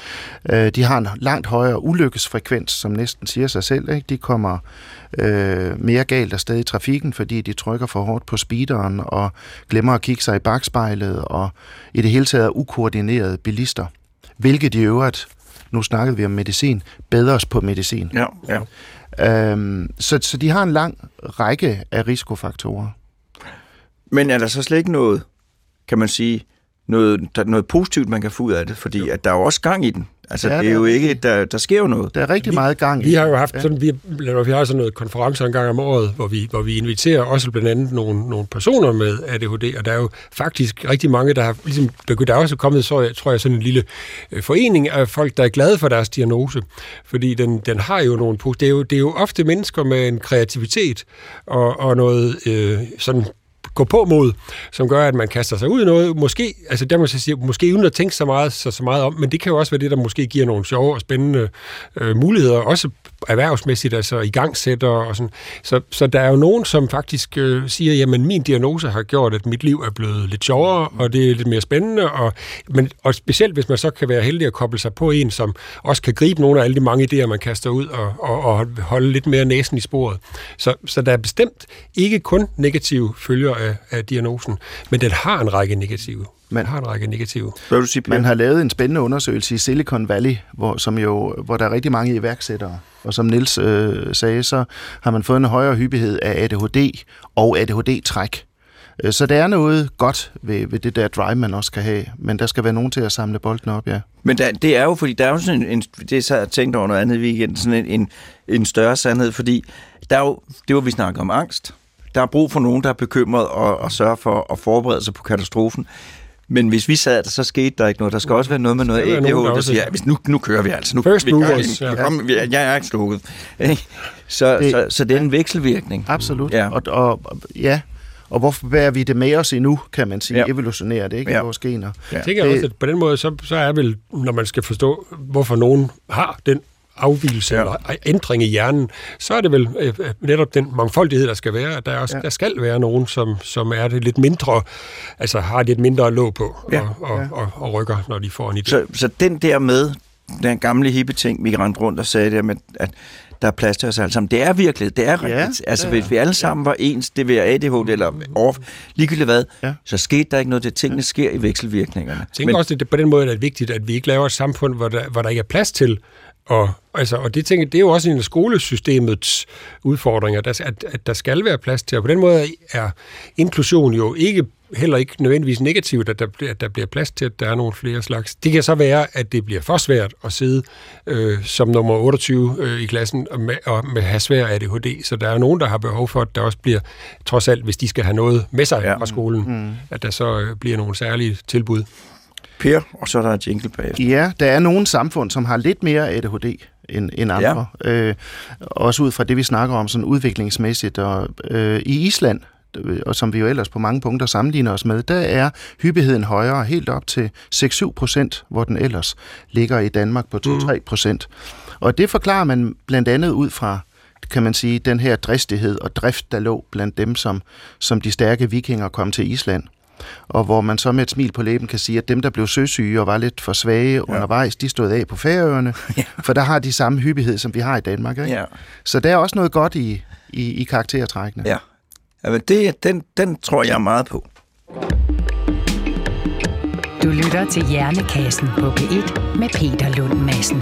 De har en langt højere ulykkesfrekvens, som næsten siger sig selv. Ikke? De kommer øh, mere galt afsted i trafikken, fordi de trykker for hårdt på speederen og glemmer at kigge sig i bakspejlet, og i det hele taget er ukoordinerede bilister. Hvilket i øvrigt, nu snakkede vi om medicin, bedre os på medicin. Ja, ja. Øhm, så, så de har en lang række af risikofaktorer. Men er der så slet ikke noget, kan man sige, Noget, der, noget positivt, man kan få ud af det, fordi at der er jo også gang i den. Altså, ja, det er jo ikke, der, der sker jo noget. Der er rigtig vi, meget gang i Vi har jo haft ja. sådan, vi, vi har sådan noget konferencer en gang om året, hvor vi, hvor vi inviterer også blandt andet nogle, nogle personer med A D H D, og der er jo faktisk rigtig mange, der har ligesom, der er også kommet, så tror jeg, sådan en lille forening af folk, der er glade for deres diagnose, fordi den, den har jo nogle, det er jo, det er jo ofte mennesker med en kreativitet, og, og noget øh, sådan gå på mod, som gør, at man kaster sig ud i noget. Måske, altså der må jeg sige, måske uden at tænke så meget, så, så meget om, men det kan jo også være det, der måske giver nogle sjove og spændende øh, muligheder, også erhvervsmæssigt, altså igangsætter og sådan. Så, så der er jo nogen, som faktisk øh, siger, jamen min diagnose har gjort, at mit liv er blevet lidt sjovere, og det er lidt mere spændende, og, men, og specielt hvis man så kan være heldig at koble sig på en, som også kan gribe nogle af alle de mange idéer, man kaster ud, og, og, og holde lidt mere næsen i sporet. Så, så der er bestemt ikke kun negative følger af, af diagnosen, men den har en række negative man har en række negative. Hvad vil du sige, Man har lavet en spændende undersøgelse i Silicon Valley, hvor, som jo, hvor der er rigtig mange iværksættere. Og som Niels øh, sagde, så har man fået en højere hyppighed af A D H D og A D H D-træk. Så der er noget godt ved, ved det der drive, man også kan have, men der skal være nogen til at samle bolden op, ja. Men der, det er jo, fordi der er jo sådan en, en det så jeg tænkt over noget andet i weekenden, sådan en, en, en større sandhed, fordi der er jo, det var vi snakker om angst. Der er brug for nogen, der er bekymret og, og sørger for at forberede sig på katastrofen. Men hvis vi sad der, så skete der ikke noget. Der skal også være noget med noget A D H D, der, der siger, hvis nu, nu kører vi altså. Nu, First vi movers. Ja. Kom, jeg, jeg er ikke slukket. Så, det, så, så det er en vekselvirkning. Absolut. Ja. Og, og, ja. Og hvorfor bærer vi det med os endnu, kan man sige, ja. evolutionære det, ikke? Ja. I vores gener. Ja. Jeg tænker også, at på den måde, så, så er vel, når man skal forstå, hvorfor nogen har den afvigelse ja. eller ændring i hjernen, så er det vel øh, netop den mangfoldighed, der skal være, at der, også, ja. der skal være nogen, som, som er det lidt mindre, altså har lidt mindre låg på ja. og, og, ja. og, og rykker, når de får en idé. Så, så den der med, den gamle hippe ting, vi rendte rundt og sagde der med, at der er plads til os alle sammen. Det er virkelig, det er rigtigt. Ja, altså, ja, ja. Hvis vi alle sammen var ens, det vil A D H D eller off, ligegyldigt hvad, ja. så skete der ikke noget. Det tingene sker i vekselvirkningerne. Jeg tænker Men, også, at det på den måde er det vigtigt, at vi ikke laver et samfund, hvor der, hvor der ikke er plads til. Og, altså, og det, tænker, det er jo også en af skolesystemets udfordringer, at, at der skal være plads til. Og på den måde er inklusion jo ikke heller ikke nødvendigvis negativt, at der, at der bliver plads til, at der er nogle flere slags. Det kan så være, at det bliver for svært at sidde øh, som nummer otteogtyve øh, i klassen og med, og med have svær A D H D. Så der er nogen, der har behov for, at der også bliver, trods alt, hvis de skal have noget med sig ja. fra skolen, mm. at der så øh, bliver nogle særlige tilbud. Per, og så er der et jingle bagefter. Ja, der er nogle samfund, som har lidt mere A D H D end, end andre. Ja. Øh, også ud fra det, vi snakker om sådan udviklingsmæssigt. Og, øh, I Island, og som vi jo ellers på mange punkter sammenligner os med, der er hyppigheden højere, helt op til seks til syv procent, hvor den ellers ligger i Danmark på to til tre procent. Mm. Og det forklarer man blandt andet ud fra, kan man sige, den her dristighed og drift, der lå blandt dem, som, som de stærke vikinger kom til Island. Og hvor man så med et smil på læben kan sige, at dem, der blev søsyge og var lidt for svage ja. undervejs, de stod af på Færøerne, ja. for der har de samme hyppighed, som vi har i Danmark. Ikke? Ja. Så der er også noget godt i, i, i karaktertrækkene. Ja, ja det, den, den tror jeg meget på. Du lytter til Hjernekassen på P et med Peter Lund Madsen.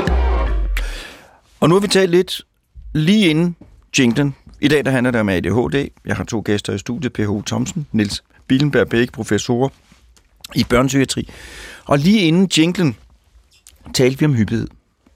Og nu har vi talt lidt lige inden jinglen. I dag der handler det om A D H D. Jeg har to gæster i studiet, P H Thomsen, Niels Billenberg, begge professorer i børnepsykiatri. Og lige inden jinglen talte vi om hyppighed.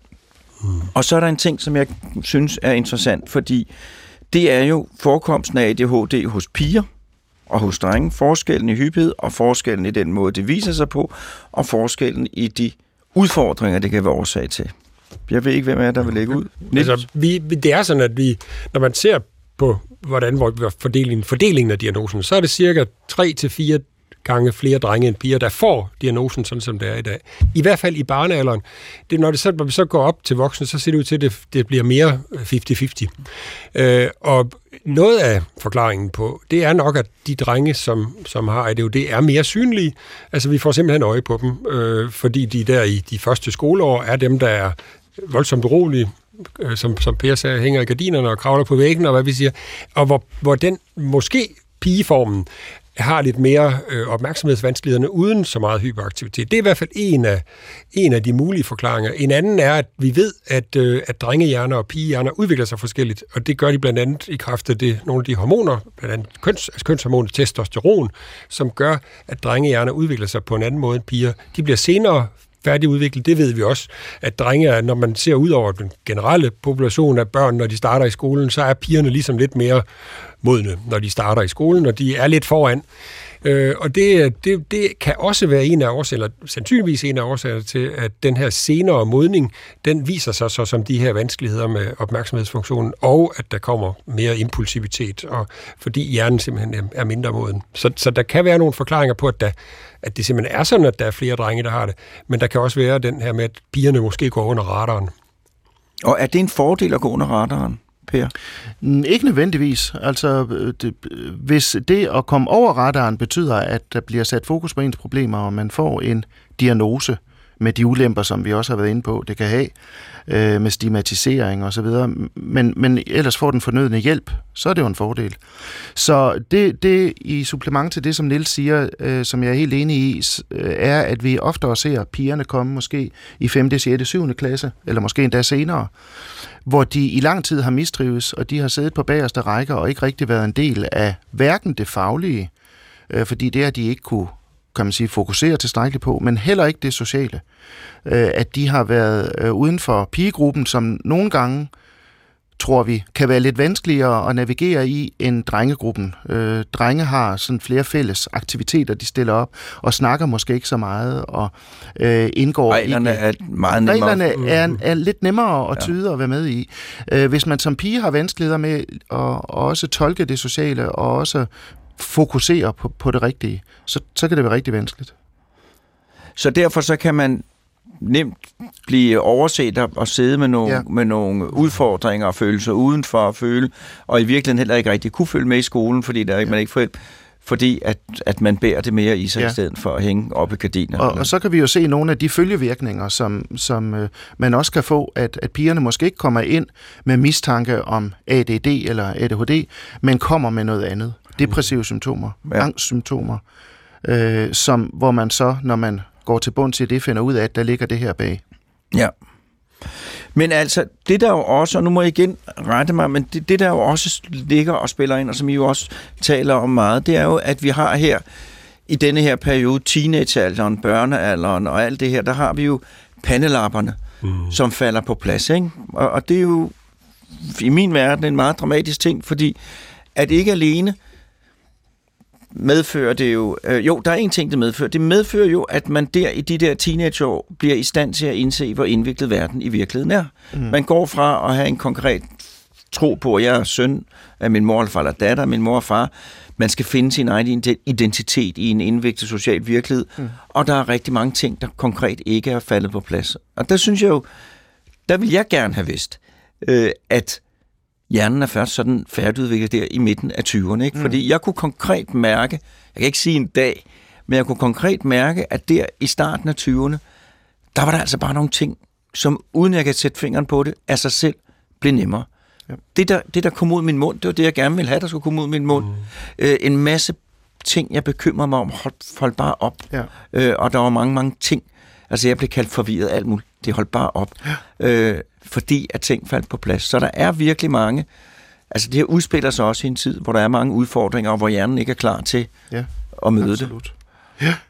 Mm. Og så er der en ting, som jeg synes er interessant, fordi det er jo forekomsten af A D H D hos piger og hos drenge, forskellen i hyppighed og forskellen i den måde, det viser sig på, og forskellen i de udfordringer, det kan være årsag til. Jeg ved ikke, hvem er der vil lægge ud. Altså, vi, det er sådan, at vi, når man ser på, hvordan hvor fordelingen, fordelingen af diagnosen, så er det cirka tre til fire gange flere drenge end piger, der får diagnosen, sådan som det er i dag. I hvert fald i barnealderen. Det, når, det så, når vi så går op til voksne, så ser det ud til, at det, det bliver mere halvtreds halvtreds. Øh, og noget af forklaringen på, det er nok, at de drenge, som, som har A D H D, er mere synlige. Altså, vi får simpelthen øje på dem, øh, fordi de der i de første skoleår er dem, der er voldsomt urolige, som, som Per sagde, hænger i gardinerne og kravler på væggen, og hvad vi siger. Og hvor, hvor den måske pigeformen har lidt mere øh, opmærksomhedsvanskelighederne uden så meget hyperaktivitet. Det er i hvert fald en af, en af de mulige forklaringer. En anden er, at vi ved, at, øh, at drengehjerner og pigehjerner udvikler sig forskelligt, og det gør de blandt andet i kraft af det, nogle af de hormoner, blandt andet køns, altså kønshormonet testosteron, som gør, at drengehjerner udvikler sig på en anden måde end piger. De bliver senere færdigudviklet, det ved vi også, at drenge er, når man ser ud over den generelle population af børn, når de starter i skolen, så er pigerne ligesom lidt mere modne, når de starter i skolen, og de er lidt foran. Øh, og det, det, det kan også være en af årsager, eller sandsynligvis en af årsager til, at den her senere modning, den viser sig så som de her vanskeligheder med opmærksomhedsfunktionen, og at der kommer mere impulsivitet, og fordi hjernen simpelthen er mindre moden. Så, så der kan være nogle forklaringer på, at, der, at det simpelthen er sådan, at der er flere drenge, der har det, men der kan også være den her med, at pigerne måske går under radaren. Og er det en fordel at gå under radaren, Per? Ikke nødvendigvis. Altså, det, hvis det at komme over radaren betyder, at der bliver sat fokus på ens problemer, og man får en diagnose, med de ulemper, som vi også har været inde på, det kan have, øh, med stigmatisering og så videre, men, men ellers får den fornødne hjælp, så er det jo en fordel. Så det, det i supplement til det, som Niels siger, øh, som jeg er helt enig i, øh, er, at vi oftere ser pigerne komme måske i femte, sjette, syvende klasse, eller måske endda senere, hvor de i lang tid har mistrives, og de har siddet på bagerste rækker og ikke rigtig været en del af hverken det faglige, øh, fordi det har de ikke kunne, kan man sige, fokusere tilstrækkeligt på, men heller ikke det sociale. Øh, at de har været øh, uden for pigegruppen, som nogle gange, tror vi, kan være lidt vanskeligere at navigere i end drengegruppen. Øh, drenge har sådan flere fælles aktiviteter, de stiller op, og snakker måske ikke så meget, og øh, indgår... Reglerne er meget nemmere. Reglerne er, er lidt nemmere at tyde og være med i. Øh, hvis man som pige har vanskeligheder med at også tolke det sociale, og også fokusere på, på det rigtige, så, så kan det være rigtig vanskeligt. Så derfor så kan man nemt blive overset og sidde med nogle, ja. med nogle udfordringer og føle sig udenfor at føle, og i virkeligheden heller ikke rigtig kunne følge med i skolen, fordi der er ikke, ja. man ikke får hjælp, fordi at, at man bærer det mere i sig, ja. i stedet for at hænge op i gardiner. Og, og så kan vi jo se nogle af de følgevirkninger, som, som øh, man også kan få, at, at pigerne måske ikke kommer ind med mistanke om A D D eller A D H D, men kommer med noget andet. Depressive symptomer, ja. angstsymptomer, øh, som, hvor man så, når man går til bund til det, finder ud af, at der ligger det her bag. Ja. Men altså, det der jo også, og nu må jeg igen rette mig, men det, det der jo også ligger og spiller ind, og som I jo også taler om meget, det er jo, at vi har her, i denne her periode, teenagealderen, børnealderen og alt det her, der har vi jo pandelapperne, mm. som falder på plads, ikke? Og, og det er jo i min verden en meget dramatisk ting, fordi at ikke alene medfører det jo... Øh, jo, der er en ting, det medfører. Det medfører jo, at man der i de der teenageår bliver i stand til at indse, hvor indviklet verden i virkeligheden er. Mm. Man går fra at have en konkret tro på, at jeg er søn af min mor eller far eller datter, min mor og far. Man skal finde sin egen identitet i en indviklet social virkelighed, mm. og der er rigtig mange ting, der konkret ikke er faldet på plads. Og der synes jeg jo, der vil jeg gerne have vidst, øh, at hjernen er først sådan færdigudviklet der i midten af tyverne, ikke? Mm. Fordi jeg kunne konkret mærke, jeg kan ikke sige en dag, men jeg kunne konkret mærke, at der i starten af tyverne, der var der altså bare nogle ting, som uden jeg kan sætte fingeren på det, af sig selv blev nemmere. Ja. Det, der, det, der kom ud af min mund, det var det, jeg gerne ville have, der skulle komme ud af min mund. Mm. Øh, en masse ting, jeg bekymrede mig om, hold, hold bare op. Ja. Øh, og der var mange, mange ting. Altså, jeg blev kaldt forvirret, alt muligt. Det holdt bare op. Ja. Øh, fordi at ting faldt på plads. Så der er virkelig mange... Altså, det her udspiller sig også i en tid, hvor der er mange udfordringer, og hvor hjernen ikke er klar til ja, at møde absolut. det. Ja.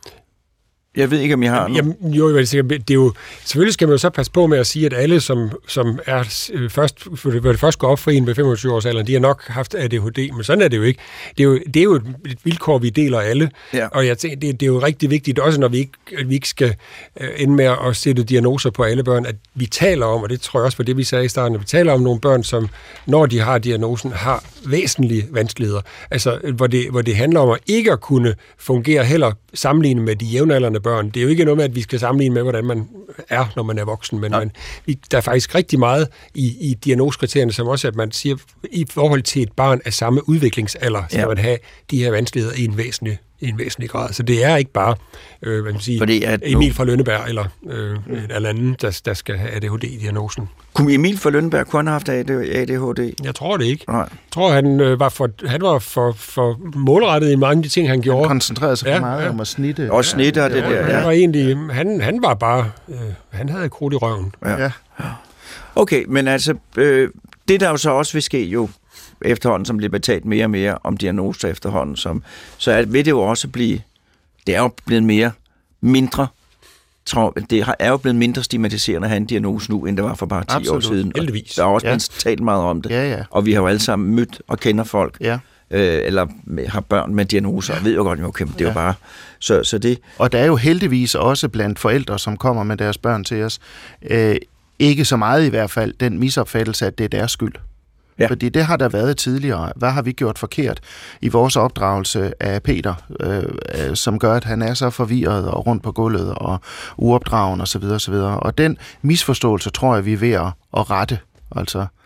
Jeg ved ikke, om I har... Jamen, jo, det er jo... Selvfølgelig skal man jo så passe på med at sige, at alle, som, som er øh, først, for det, det først går op for en ved femogtyve års alderen, de har nok haft A D H D, men sådan er det jo ikke. Det er jo, det er jo et vilkår, vi deler alle, ja. Og jeg tænker, det, det er jo rigtig vigtigt, også når vi ikke, vi ikke skal øh, ende med at sætte diagnoser på alle børn, at vi taler om, og det tror jeg også var det, vi sagde i starten, at vi taler om nogle børn, som, når de har diagnosen, har væsentlige vanskeligheder. Altså, hvor det, hvor det handler om at ikke at kunne fungere heller sammenlignet med de jævnaldrende børn. Det er jo ikke noget med, at vi skal sammenligne med, hvordan man er, når man er voksen, men man, der er faktisk rigtig meget i, i diagnoskriterierne, som også, at man siger, i forhold til et barn af samme udviklingsalder, skal ja. man have de her vanskeligheder i en væsentlig, i en væsentlig grad. Så det er ikke bare øh, hvad man siger, Emil fra Lønneberg eller øh, mm. en eller anden, der, der skal have A D H D-diagnosen. Kunne Emil fra Lønneberg kun have haft A D H D? Jeg tror det ikke. Nej. Jeg tror, han øh, var, for, han var for, for målrettet i mange af de ting, han gjorde. Han koncentrerede sig ja, for meget ja. om at snitte. Og snitte og det ja, der. Han, ja. var egentlig, han, han var bare... Øh, han havde krudt i røven. Ja. Ja. Okay, men altså, øh, det der jo så også vil ske jo, efterhånden, som bliver betalt mere og mere om diagnoser efterhånden, som, så er, vil det jo også blive, det er jo blevet mere, mindre, tror, det er jo blevet mindre stigmatiserende at have en diagnose nu, end det var for bare ti Absolut. år siden. Heldigvis. Der er også ja. blevet talt meget om det, ja, ja. og vi har jo alle sammen mødt og kender folk, ja. øh, eller har børn med diagnoser, og ved jo godt, okay, det er ja. jo bare, så, så det... Og der er jo heldigvis også blandt forældre, som kommer med deres børn til os, øh, ikke så meget i hvert fald, den misopfattelse, at det er deres skyld. Ja. Fordi det har der været tidligere. Hvad har vi gjort forkert i vores opdragelse af Peter, øh, som gør, at han er så forvirret og rundt på gulvet og uopdragen osv. osv. Og den misforståelse tror jeg, vi er ved at, at rette. Altså,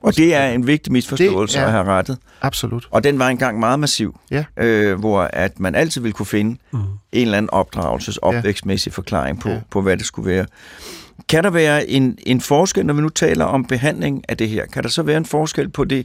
Og det er en vigtig misforståelse det, ja, at have rettet. Absolut. Og den var engang meget massiv, ja. øh, hvor at man altid ville kunne finde mm. en eller anden opdragelses, opvækstmæssig forklaring på, ja. på, hvad det skulle være. Kan der være en, en forskel, når vi nu taler om behandling af det her? Kan der så være en forskel på det,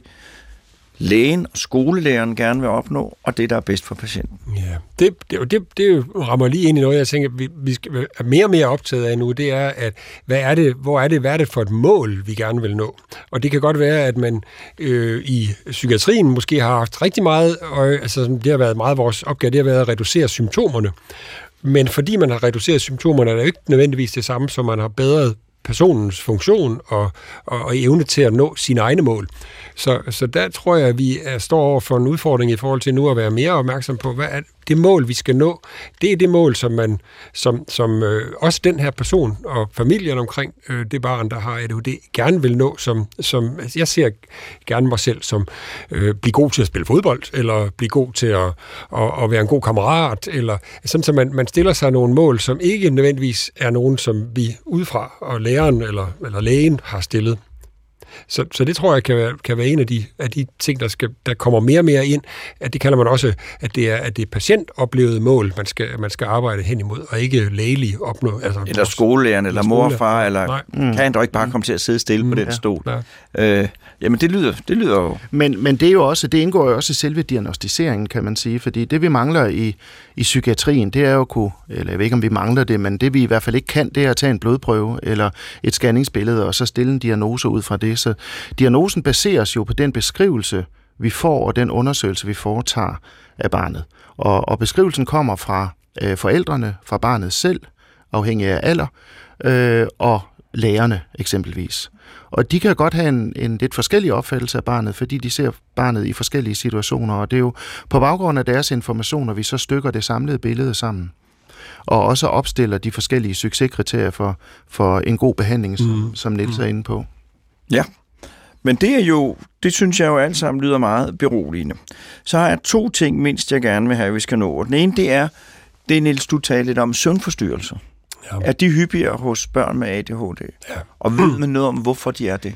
lægen og skolelæreren gerne vil opnå, og det, der er bedst for patienten? Ja, det, det, det, det rammer lige ind i noget, jeg tænker, vi, vi skal, er mere og mere optaget af nu, det er, at hvad er det, hvor er det, hvad er det for et mål, vi gerne vil nå? Og det kan godt være, at man øh, i psykiatrien måske har haft rigtig meget, og, altså det har været meget vores opgave, det har været at reducere symptomerne. Men fordi man har reduceret symptomerne, er det ikke nødvendigvis det samme, som man har bedret personens funktion og, og, og evne til at nå sine egne mål. Så, så der tror jeg, at vi er, står over for en udfordring i forhold til nu at være mere opmærksom på, hvad er det mål, vi skal nå. Det er det mål, som man, som, som øh, også den her person og familien omkring øh, det barn, der har A D H D, gerne vil nå. Som, som, altså jeg ser gerne mig selv som øh, blive god til at spille fodbold, eller blive god til at, at, at være en god kammerat, eller sådan, så man, man stiller sig nogle mål, som ikke nødvendigvis er nogen, som vi udefra og læreren eller, eller lægen har stillet. Så, så det tror jeg kan være, kan være en af de, af de ting, der, skal, der kommer mere og mere ind. At det kalder man også, at det er, at det er patientoplevede mål, man skal, man skal arbejde hen imod, og ikke lægelig opnå. Altså, eller skolelæreren, eller mor og far, eller mm. kan han dog ikke bare komme til at sidde stille mm. på den ja. stol? Ja. Øh, jamen, det lyder, det lyder jo... Men, men det er jo også, det indgår jo også i selve diagnostiseringen, kan man sige, fordi det, vi mangler i, i psykiatrien, det er jo at kunne, eller jeg ved ikke, om vi mangler det, men det, vi i hvert fald ikke kan, det er at tage en blodprøve, eller et scanningsbillede, og så stille en diagnose ud fra det. Så diagnosen baseres jo på den beskrivelse, vi får, og den undersøgelse, vi foretager af barnet. Og, og beskrivelsen kommer fra øh, forældrene, fra barnet selv, afhængig af alder, øh, og lærerne eksempelvis. Og de kan godt have en, en lidt forskellig opfattelse af barnet, fordi de ser barnet i forskellige situationer, og det er jo på baggrund af deres informationer, vi så stykker det samlede billede sammen. Og også opstiller de forskellige succeskriterier for, for en god behandling, som, mm. som Niels er inde på. Ja, men det er jo, det synes jeg jo alt sammen lyder meget beroligende. Så har jeg to ting, mindst jeg gerne vil have, vi skal nå. Den ene, det er, det Niels, du talte lidt om, søvnforstyrrelser. Ja. Er de hyppigere hos børn med A D H D? Ja. Og ved man noget om, hvorfor de er det?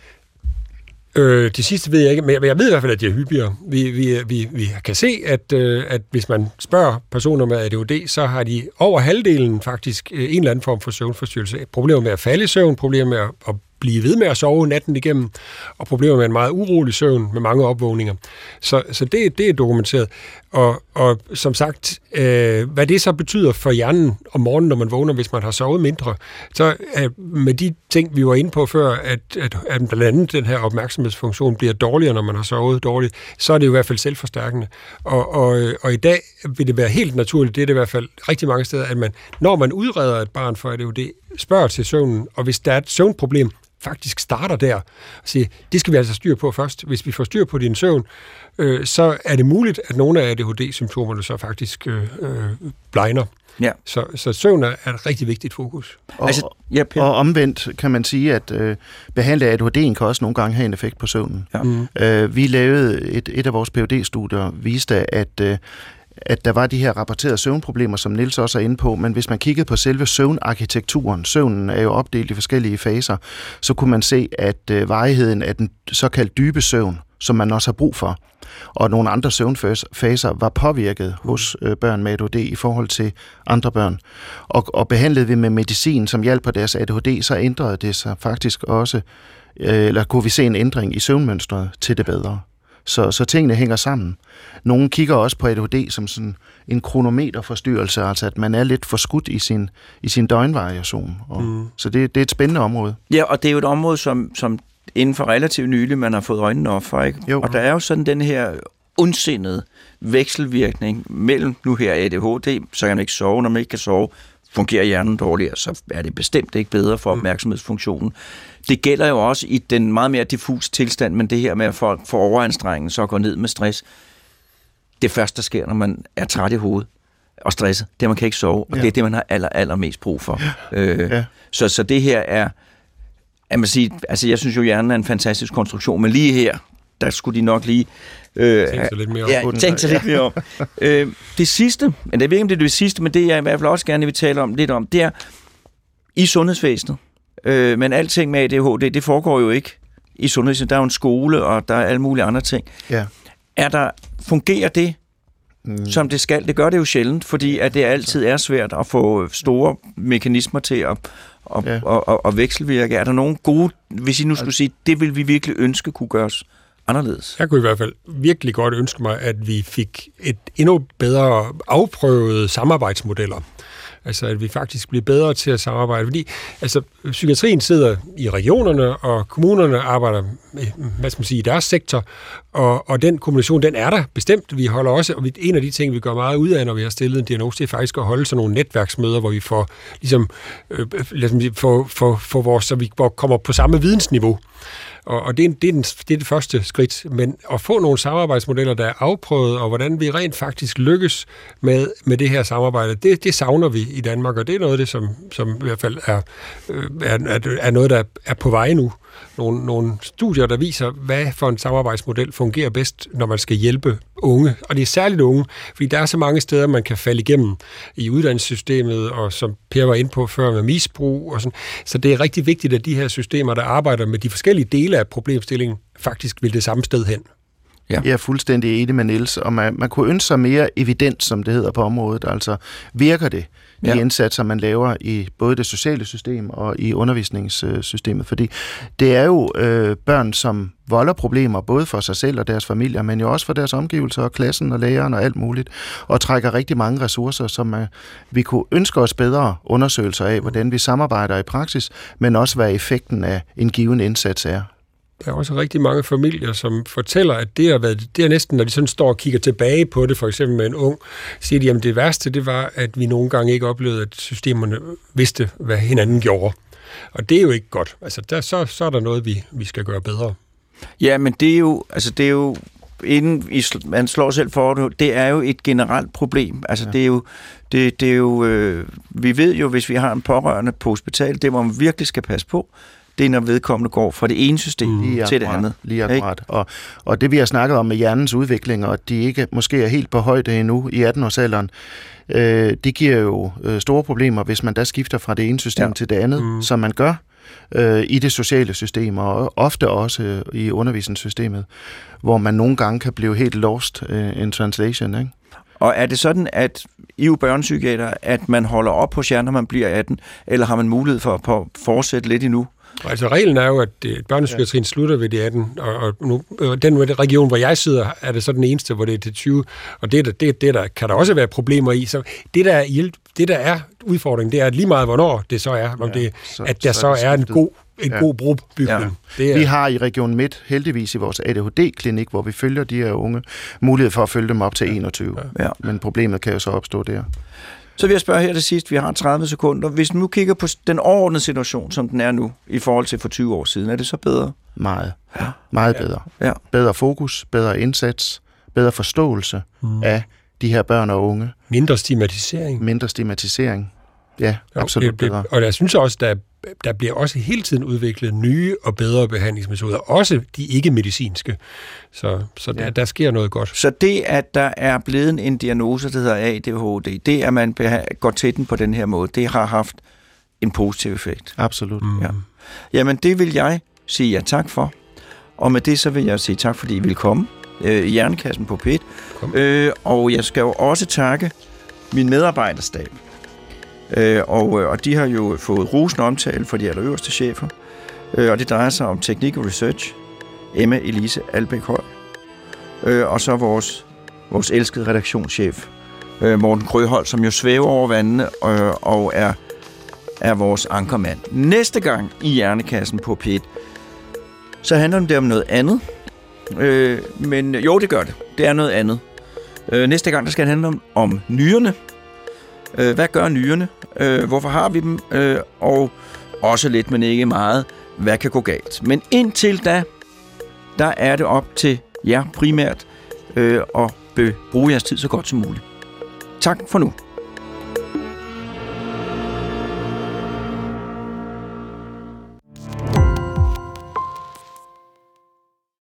Øh, det sidste ved jeg ikke, men jeg ved i hvert fald, at de er hyppigere. Vi, vi, vi, vi kan se, at, at hvis man spørger personer med A D H D, så har de over halvdelen faktisk en eller anden form for søvnforstyrrelse. Problemer med at falde i søvn, problemer med at, at blive ved med at sove natten igennem, og problemer med en meget urolig søvn med mange opvågninger. Så, så det, det er dokumenteret. Og, og som sagt, øh, hvad det så betyder for hjernen om morgenen, når man vågner, hvis man har sovet mindre, så øh, med de ting, vi var inde på før, at, at, at blandt andet den her opmærksomhedsfunktion bliver dårligere, når man har sovet dårligt, så er det jo i hvert fald selvforstærkende. Og, og, og i dag vil det være helt naturligt, det er det i hvert fald rigtig mange steder, at man, når man udreder et barn for A D H D, spørger til søvnen, og hvis der er et søvnproblem, faktisk starter der og siger, det skal vi altså styr på først. Hvis vi får styr på din søvn, øh, så er det muligt, at nogle af A D H D-symptomerne så faktisk øh, blegner. Ja. Så, så søvn er et rigtig vigtigt fokus. Og, altså, ja, og omvendt kan man sige, at øh, behandle A D H D'en kan også nogle gange have en effekt på søvnen. Ja. Mm. Øh, vi lavede et, et af vores P H D-studier, viste, at øh, at der var de her rapporterede søvnproblemer, som Niels også er inde på, men hvis man kiggede på selve søvnarkitekturen, søvnen er jo opdelt i forskellige faser, så kunne man se, at øh, varigheden af den såkaldt dybe søvn, som man også har brug for, og nogle andre søvnfaser var påvirket hos øh, børn med A D H D i forhold til andre børn. Og, og behandlede vi med medicin, som hjalp på deres A D H D, så ændrede det sig faktisk også, øh, eller kunne vi se en ændring i søvnmønstret til det bedre. Så, så tingene hænger sammen. Nogle kigger også på A D H D som sådan en kronometerforstyrrelse, altså at man er lidt forskudt i sin, i sin døgnvariation. Og, mm. Så det, det er et spændende område. Ja, og det er jo et område, som, som inden for relativt nylig, man har fået øjnene op for, ikke? Jo. Og der er jo sådan den her ondsindede vekselvirkning mellem nu her A D H D, så kan man ikke sove, når man ikke kan sove, fungerer hjernen dårligere, så er det bestemt ikke bedre for opmærksomhedsfunktionen. Det gælder jo også i den meget mere diffus tilstand, men det her med, at folk får overanstrengelse og går ned med stress, det første, der sker, når man er træt i hovedet og stresset, det man kan ikke sove, og ja. det er det, man har aller, aller mest brug for. Ja. Øh, ja. så, så det her er, at man siger, altså jeg synes jo, hjernen er en fantastisk konstruktion, men lige her, der skulle de nok lige øh, tænke sig lidt mere om. Ja, tænke sig lidt mere om. øh, det sidste, men jeg ved ikke, om det er det sidste, men det jeg i hvert fald også gerne vil tale om lidt om, det er i sundhedsvæsenet. Øh, men alting med A D H D, det foregår jo ikke i sundhedsvæsenet. Der er jo en skole, og der er alle mulige andre ting. Ja. Er der, fungerer det, mm. som det skal? Det gør det jo sjældent, fordi at det altid er svært at få store mekanismer til at, at, ja. at, at, at vekselvirke. Er der nogle gode, hvis I nu skulle sige, det vil vi virkelig ønske kunne gøres anderledes? Jeg kunne i hvert fald virkelig godt ønske mig, at vi fik et endnu bedre afprøvet samarbejdsmodeller. Altså, at vi faktisk bliver bedre til at samarbejde. Fordi altså, psykiatrien sidder i regionerne, og kommunerne arbejder hvad skal man sige, i deres sektor, og, og den kombination, den er der bestemt. Vi holder også, og en af de ting, vi gør meget ud af, når vi har stillet en diagnose, det er faktisk at holde sådan nogle netværksmøder, hvor vi får, ligesom, øh, lad os sige, for, for, for vores, så vi kommer på samme vidensniveau. Og, og det, er, det, er den, det er det første skridt, men at få nogle samarbejdsmodeller, der er afprøvet, og hvordan vi rent faktisk lykkes med, med det her samarbejde, det, det savner vi i Danmark, og det er noget af det, som, som i hvert fald er, er, er noget, der er på vej nu. Nogle, nogle studier, der viser, hvad for en samarbejdsmodel fungerer bedst, når man skal hjælpe unge. Og det er særligt unge, fordi der er så mange steder, man kan falde igennem i uddannelsessystemet, og som Per var inde på før med misbrug og sådan. Så det er rigtig vigtigt, at de her systemer, der arbejder med de forskellige dele af problemstillingen, faktisk vil det samme sted hen. Ja. Jeg er fuldstændig enig med Niels, og man, man kunne ønske sig mere evidens, som det hedder på området. Altså, virker det, de ja. indsatser, man laver i både det sociale system og i undervisningssystemet? Fordi det er jo øh, børn, som volder problemer, både for sig selv og deres familier, men jo også for deres omgivelser og klassen og læreren og alt muligt, og trækker rigtig mange ressourcer, som man, vi kunne ønske os bedre undersøgelser af, hvordan vi samarbejder i praksis, men også hvad effekten af en given indsats er. Der er også rigtig mange familier, som fortæller, at det har været, det er næsten, når de sådan står og kigger tilbage på det, for eksempel med en ung, siger de, at det værste, det var, at vi nogle gange ikke oplevede, at systemerne vidste, hvad hinanden gjorde. Og det er jo ikke godt. Altså, der, så, så er der noget, vi, vi skal gøre bedre. Ja, men det er jo, altså det er jo, inden I, man slår selv for det, det er jo et generelt problem. Altså, ja. det er jo, det, det er jo øh, vi ved jo, hvis vi har en pårørende på hospitalet, det hvor man virkelig skal passe på, det er, når vedkommende går fra det ene system mm. til akkurat, det andet. Lige akkurat. Og, og det, vi har snakket om med hjernens udvikling, og de ikke måske er helt på højde endnu i atten-årsalderen, øh, det giver jo øh, store problemer, hvis man da skifter fra det ene system ja. til det andet, mm. som man gør øh, i det sociale system, og ofte også øh, i undervisningssystemet, hvor man nogle gange kan blive helt lost øh, in translation, ikke? Og er det sådan, at I er jo børnepsykiater, at man holder op på hjernen, når man bliver atten, eller har man mulighed for at fortsætte lidt endnu? Altså reglen er jo, at børnepsykiatrien slutter ved de atten, og, og nu, den region, hvor jeg sidder, er det så den eneste, hvor det er til tyve, og det, det, det der kan der også være problemer i. Så det, der er, hjælp, det, der er udfordringen, det er lige meget, hvornår det så er, om ja, det, så, at der så, så er, er en god en ja. god brobygning. Ja. Det er... Vi har i Region Midt heldigvis i vores A D H D-klinik, hvor vi følger de her unge, mulighed for at følge dem op til enogtyve. Ja. Men problemet kan jo så opstå der. Så vil jeg spørge her til sidst, vi har tredive sekunder. Hvis nu kigger på den overordnede situation, som den er nu, i forhold til for tyve år siden, er det så bedre? Meget. Ja. Meget bedre. Ja. Bedre fokus, bedre indsats, bedre forståelse mm. af de her børn og unge. Mindre stigmatisering. Mindre stigmatisering. Ja, jo, absolut det, det, bedre. Og jeg synes også, der, der bliver også hele tiden udviklet nye og bedre behandlingsmetoder, også de ikke-medicinske. Så, så der, ja. der sker noget godt. Så det, at der er blevet en diagnose, der hedder A D H D, det, at man går til den på den her måde, det har haft en positiv effekt. Absolut. Mm. Ja. Jamen, det vil jeg sige ja tak for. Og med det, så vil jeg sige tak, fordi I vil komme øh, i Hjernekassen på P et. Øh, og jeg skal jo også takke min medarbejderstab. Øh, og, og de har jo fået rosende omtale for de allerøverste chefer. Øh, og det drejer sig om teknik og research. Emma Elise Albæk Høj. Øh, og så vores, vores elskede redaktionschef, øh, Morten Krøholt, som jo svæver over vandene øh, og er, er vores ankermand. Næste gang i Hjernekassen på P et, så handler det om noget andet. Øh, men jo, det gør det. Det er noget andet. Øh, næste gang, der skal det handle om, om nyrerne. Øh, hvad gør nyrerne? Øh, hvorfor har vi dem? Øh, og også lidt, men ikke meget. Hvad kan gå galt? Men indtil da, der er det op til jer primært øh, at bruge jeres tid så godt som muligt. Tak for nu.